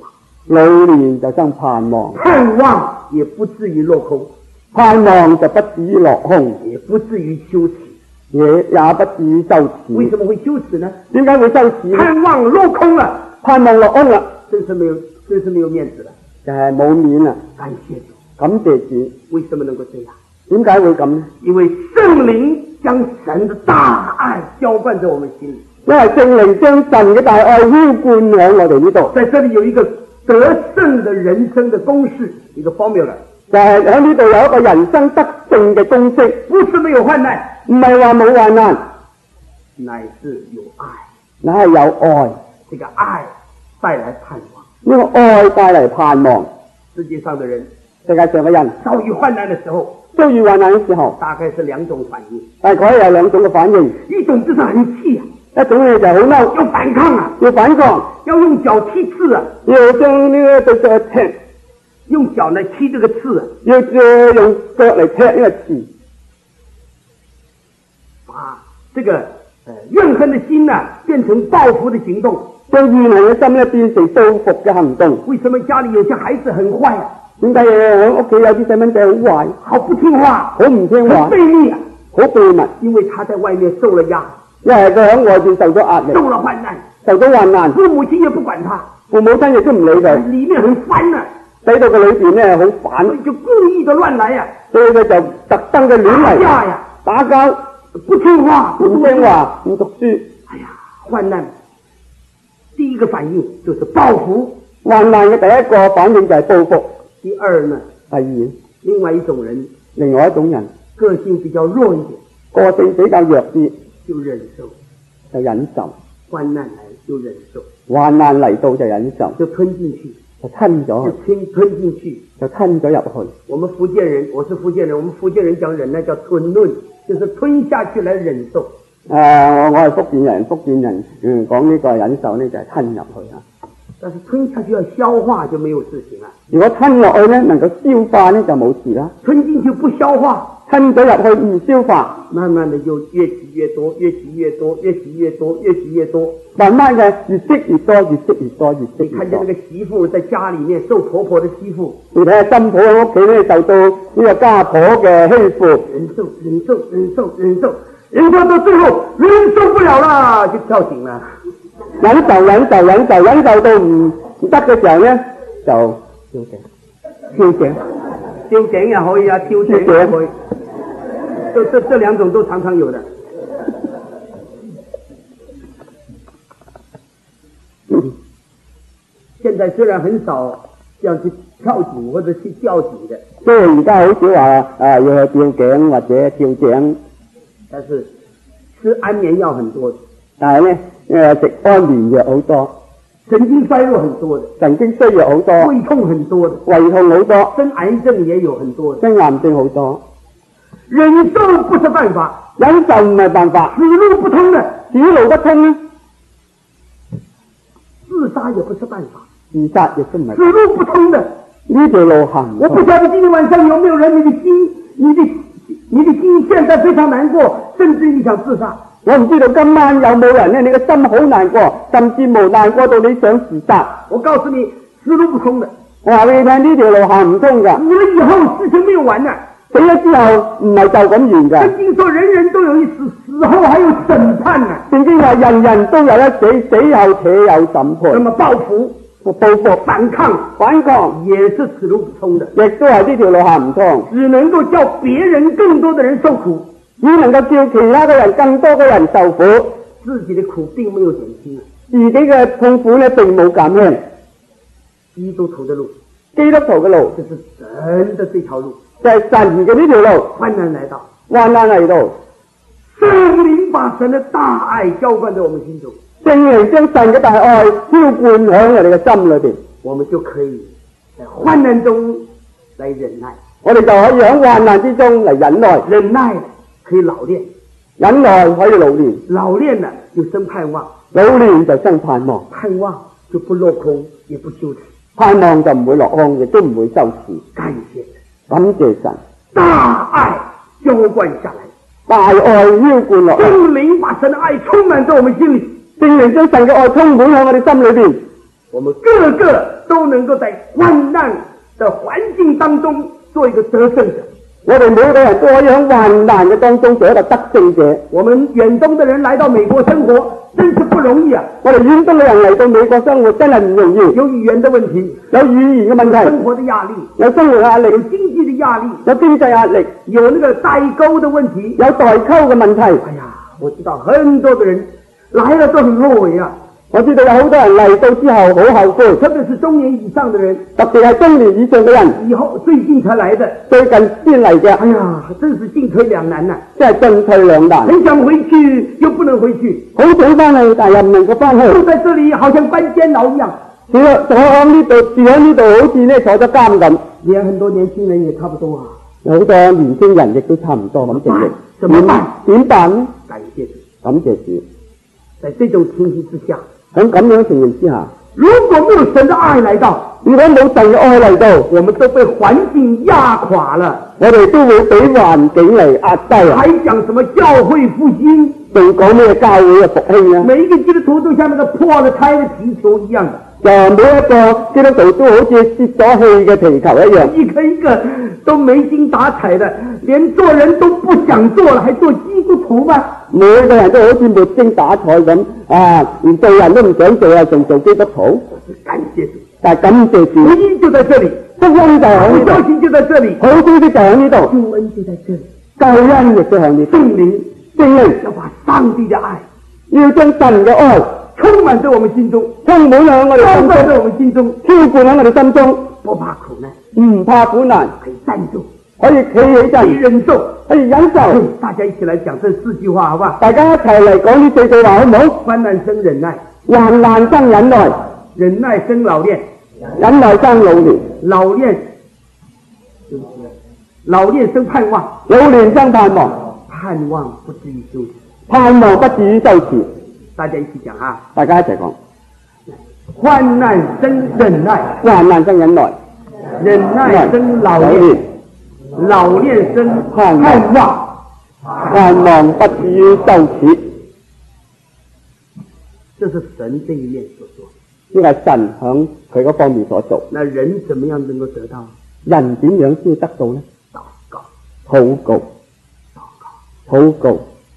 老年就生盼望， 盼望也不至于落空， 盼望就不至於落空， 也不至于羞耻。 也也不至於羞恥。 为什么会羞耻呢？ 點解會羞恥呢？ 盼望落空了， 盼望落空啦， 真是没有，真是没有面子了。 就係冇面啦。 感谢主， 感謝主。 为什么能够这样？ 點解會咁呢？ 因为圣灵将神的大爱浇灌在我们心里。 因為聖靈將神嘅大愛澆灌喺我哋呢度。 在这里有一个得胜的人生的公式，一个 formula， 就係喺呢度有一個人生得勝嘅公式， 不是没有患難， 唔係話冇患難， 乃是有愛。 乃係有愛。 這個愛帶來盼望。 呢個愛帶嚟盼望。 世界上的人， 世界上嘅人遭遇患難的時候， 遭遇患難嘅時候， 大概是兩種反應。 大概有兩種嘅反應。 一種就是很氣啊， 一種咧就好嬲， 要反抗啊， 要反抗， 要用腳踢刺啊， 要將呢個對腳踢， 用腳嚟踢這個刺啊， 要用腳嚟踢呢個刺， 啊，這個呃怨恨的心呢、啊，變成報復的行動， 將怨恨嘅心咧變成報復嘅行動。 為什麼家裏有些孩子很壞啊？ 點解我屋企有啲細蚊仔好壞， 好不聽話， 好唔聽話， 很悖逆啊， 好秘密， 因為他在外面受了壓， 因為佢喺外邊受咗壓力， 受了患難， 受咗患難， 父母親也不管他， 父母親亦都唔理佢， 裏面很煩啊， 使到佢裏邊咧好煩， 所以就故意的亂來啊， 所以佢就特登嘅亂嚟打架呀， 打交， 不聽話， 唔聽話，唔讀書。 哎呀，患難第一個反應就是報復， 患難嘅第一個反應就係報復。 第二呢？ 第二， 另外一種人， 另外一種人個性比較弱一點， 個性比較弱啲， 就忍受， 就忍受。 患難嚟就忍受， 患難嚟到就忍受， 就吞進去， 就吞咗， 就吞吞進去， 就吞咗入去。 我們福建人，我是福建人，我們福建人講忍耐叫吞論，就是吞下去來忍受。 誒、呃，我係福建人，福建人嗯講呢個忍受呢就係吞入去啊。 但是吞下去要消化就沒有事情啦。 如果吞落去咧，能夠消化咧就冇事啦。 吞進去不消化， 吞咗入去唔消化， 慢慢的就越積越多，越積越多，越積越多，越積越多。 慢慢嘅越積越多，越積越多，越積越多。 你看見那個媳婦在家裏面受婆婆的欺負， 你睇下新抱喺屋企咧受到呢個家婆嘅欺負， 忍受忍受忍受忍受，忍受到最後忍受不了啦，就跳井啦。 忍受忍受忍受忍受到唔唔得嘅時候咧，就跳井，跳井， 跳井也可以啊，跳井也可以，這這這兩種都常常有的。嗯，現在雖然很少這樣去跳井或者去吊井的， 雖然而家好少話啊要去吊井或者跳井， 但是吃安眠藥很多的。 但係咧，誒食安眠藥好多， 神經衰弱很多的， 神經衰弱好多， 胃痛很多的， 胃痛好多， 生癌症也有很多的， 生癌症好多。 忍受不是辦法， 忍受唔係辦法， 死路不通的， 死路不通咧， 自殺也不是辦法， 自殺亦都唔係。 死路不通的， 呢條路行唔通。 我不曉得今天晚上有沒有人，你的心，你的你的心現在非常難過，甚至你想自殺。 我唔知道今晚有冇人咧，你個心好難過，甚至無難過到你想自殺。 我告訴你，死路不通的。 我話俾你聽，呢條路行唔通㗎。 死了以後，事情沒有完啊！ 死咗之後唔係就咁完㗎。 聖經說人人都有一死，死後還有審判啊！ 聖經話人人都有一死，死後且有審判。 那麼報復、 報復、 反抗、 反抗也是死路不通的， 亦都係呢條路行唔通， 只能夠叫別人更多的人受苦。 只能夠叫其他嘅人更多嘅人受苦， 自己的苦並沒有減輕， 自己嘅痛苦呢並冇減輕。 基督徒的路， 基督徒嘅路， 這是神的這條路， 就係神嘅呢條路。 患難來到， 患難嚟到， 聖靈把神的大愛澆灌在我們心中， 聖靈將神嘅大愛澆灌喺我哋嘅心裏邊， 我們就可以在患難中來忍耐， 我哋就可以喺患難之中嚟忍耐， 忍耐可以老練， 忍耐可以老練， 老練了就生盼望， 老練就生盼望， 盼望就不落空，也不羞恥， 盼望就唔會落空，亦都唔會羞恥。 感謝感謝神， 大愛澆灌下來， 大愛澆灌落嚟， 聖靈把神的愛充滿在我們心裏， 聖靈將神嘅愛充滿喺我哋心裏邊， 我们个个都能够在患难的环境当中做一个得胜者。 我哋每個人都可以喺患難嘅當中做一個得勝者。 我們遠東的人來到美國生活，真是不容易啊！ 我哋遠東嘅人嚟到美國生活真係唔容易， 有語言的問題， 有語言嘅問題， 生活的壓力， 有生活壓力， 有經濟的壓力， 有經濟壓力， 有那個代溝的問題， 有代溝嘅問題。 哎呀，我知道很多的人來了都很後悔啊！ 我知道有好多人嚟到之後好後悔， 特別是中年以上的人， 特別係中年以上嘅人， 以後最近才來的， 最近先嚟嘅。 哎呀，真是進退兩難啊！ 真係進退兩難， 很想回去又不能回去， 好想翻去但係又唔能夠翻去， 住在這裡好像關監牢一樣。 住喺呢度，住喺呢度好似咧坐咗監咁。 連很多年輕人也差不多啊， 有好多年輕人亦都差唔多咁情形。 怎麼辦？ 點辦呢？ 感謝主， 感謝主。 在這種情形之下， 喺咁樣嘅情形之下， 如果沒有神的愛來到， 如果冇神嘅愛嚟到， 我們都被環境壓垮了， 我哋都會俾環境嚟壓低啊！ 還講什麼教會復興？ 仲講咩教會嘅復興啊？ 每一個基督徒都像那個破了胎的皮球一樣， 就每一個基督徒都好似泄咗氣嘅皮球一樣， 一個一個都沒精打采的，連做人都不想做了，還做基督徒嗎？ 每個人都好似沒精打采咁啊，連做人都唔想做啊，仲做基督徒。 感謝主， 但係感謝主， 福音就在這裡， 福音就喺呢好消息就在這裡， 度，好消息就喺呢度， 救恩就在這裡， 救恩亦都喺呢度， 聖靈聖靈要把上帝的愛要將神嘅愛充滿在我們心中， 充滿喺我哋心中， 充滿在我們心中， 澆灌喺我哋心中， 不怕苦難， 唔怕苦難， 可以站住， 可以企起可以身， 忍受。 可以忍受。 大家一起來講這四句話，好不好？ 大家一齊嚟講呢四句話好唔好？ 患難生忍耐， 患難生忍耐， 忍耐生老練， 忍耐生老練， 老練老練生盼望， 老練生盼望， 盼望不至於羞恥。 盼望不至於羞恥。 大家一起講啊！ 大家一齊講， 患難生忍耐， 患難生忍耐， 忍耐生老練，老練生盼望， 盼望不至於羞恥。 這是神這一面所做。 呢個係神響佢嗰方面所做。 那人怎麼樣能夠得到？ 人點樣先得到呢？ 禱告， 禱告， 禱告， 禱告。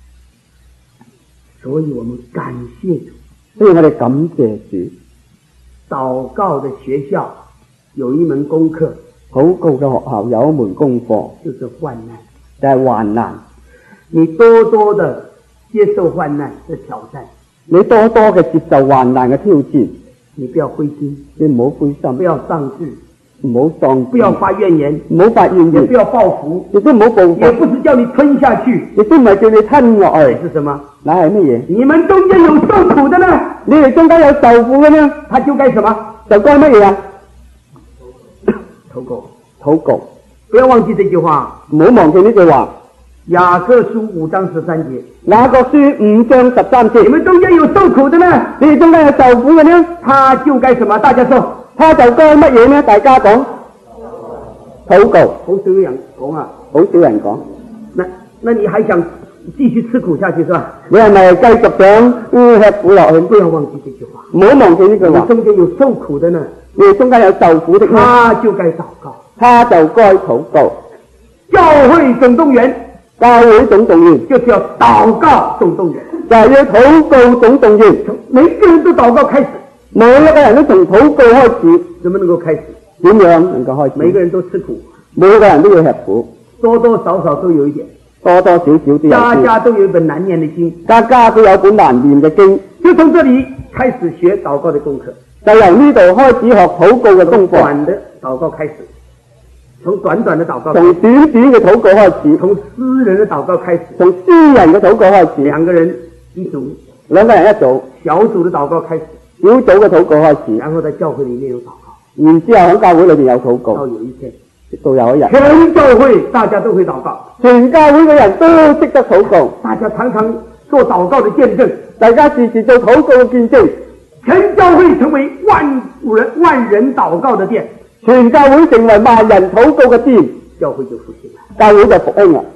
所以我們感謝主。 所以我哋感謝主。 禱告的學校有一門功課， 禱告嘅學校有一門功課， 就是患難， 就係患難。 你多多的接受患難的挑戰， 你多多嘅接受患難嘅挑戰， 你不要灰心， 你唔好灰心， 不要喪志， 唔好喪志， 不要發怨言， 唔好發怨言， 也不要報復， 亦都唔好報也復， 不是叫你吞下去， 亦都唔係叫你吞落乃去。 是什麼？ 乃係乜嘢？ 你們中間有受苦的呢？ 你哋中間有受苦嘅呢？ 他就該什麼？ 就該乜嘢啊？ 禱告， 禱告。 不要忘記這句話。 唔好忘記呢句話。 雅各書五章十三節。 雅各書五章十三節。 你們中間有受苦的呢？ 你哋中間有受苦嘅呢？ 他就該什麼？大家說。 他就該乜嘢呢？大家講。禱告。 好少人講啊。 好少人講。 那那你還想繼續吃苦下去是吧？ 你係咪繼續想嗯吃苦落去？ 不要忘記這句話。 唔好忘記呢句話。 你中間有受苦的呢？ 你哋中間有受苦的呢？ 他就該禱告。 他就該禱告。 教會總動員， 教會總動員就是要禱告總動員， 就係要禱告總動員。 每個人都禱告開始， 每一個人都從禱告開始。 怎麼能夠開始？ 點樣能夠開始？ 每個人都吃苦， 每個人都要吃苦， 多多少少都有一點， 多多少少都有啲。 家家都有一本難念的經， 家家都有本難念嘅經。 就從這裡開始學禱告的功課， 就由呢度開始學禱告嘅功課。 短的禱告開始，從短短的禱告開始， 從短短嘅禱告開始， 從私人的禱告開始， 從私人嘅禱告開始。 兩個人一組， 兩個人一組， 小組的禱告開始， 小組嘅禱告開始， 然後在教會裡面有禱告， 然之後喺教會裏邊有禱告。 到有一天， 到有一日， 全教會大家都會禱告， 全教會嘅人都識得禱告， 大家常常做禱告的見證， 大家時時做禱告嘅見證， 全教會成為萬人萬人禱告的殿， 全教會成為萬人禱告嘅殿， 教會就復興了， 教會就復興啦。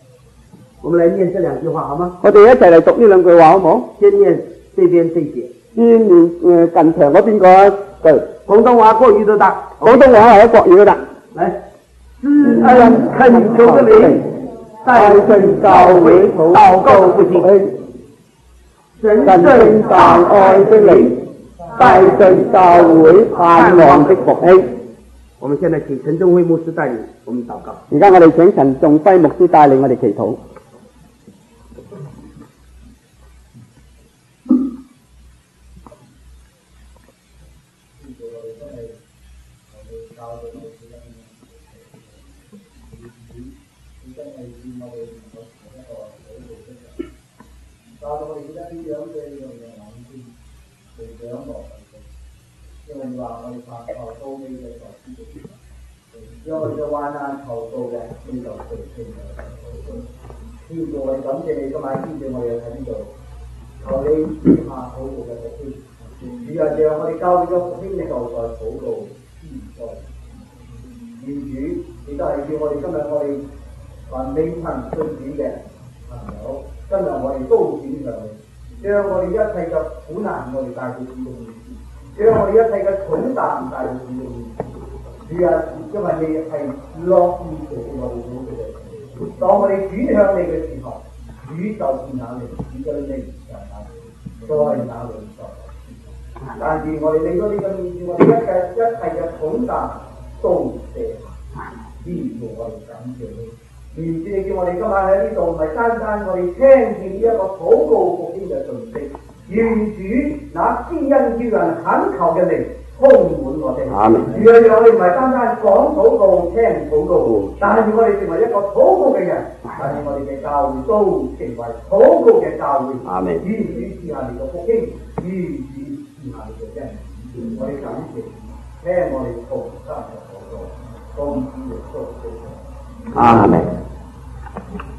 我們來念這兩句話好嗎？ 我哋一齊嚟讀呢兩句話好唔好？ 先念這邊這節， 先面誒近牆嗰邊嗰句廣東話國語都得， 廣東話或者國語都得。 嚟，知恩懇求的靈， 帶進教會禱告復興， 神聖大愛的靈，帶進教會盼望的復興。 我們現在請陳仲輝牧師帶領我們禱告。 而家我哋請陳仲輝牧師帶領我哋祈禱。 教到我哋而家呢樣嘅樣樣眼睛，嚟掌落嚟，因為話我哋發求到尾嘅就知道，因為我哋嘅患難求到嘅，呢就最清楚。天父，我哋感謝你今晚天父，我哋喺呢度，求你下禱告嘅復興，主啊，讓我哋教會嘅復興嘅就在禱告之在。願主，亦都係叫我哋今日我哋凡未曾信主嘅朋友。今日我哋都轉向你，將我哋一切嘅苦難我哋帶到主嘅面前，將我哋一切嘅重擔帶到主嘅面前。主啊，因為你係樂意做我哋好嘅，當我哋轉向你嘅時候，主就見下你，主對你就下你，再打你再打。但是我哋嚟到呢個面前，我哋一切一切嘅重擔都卸下，天父，我哋感謝你。願主你叫我哋今晚喺呢度，唔係單單我哋聽見呢一個禱告復興嘅訊息，願主那施恩叫人懇求嘅靈充滿我哋。主啊，讓我哋唔係單單講禱告、聽禱告，但係我哋成為一個禱告嘅人，但係我哋嘅教會都成為禱告嘅教會。願主賜下你嘅復興，願主賜下你嘅恩典。我哋感謝，聽我哋同心嘅禱告，奉主耶穌基督。 阿門。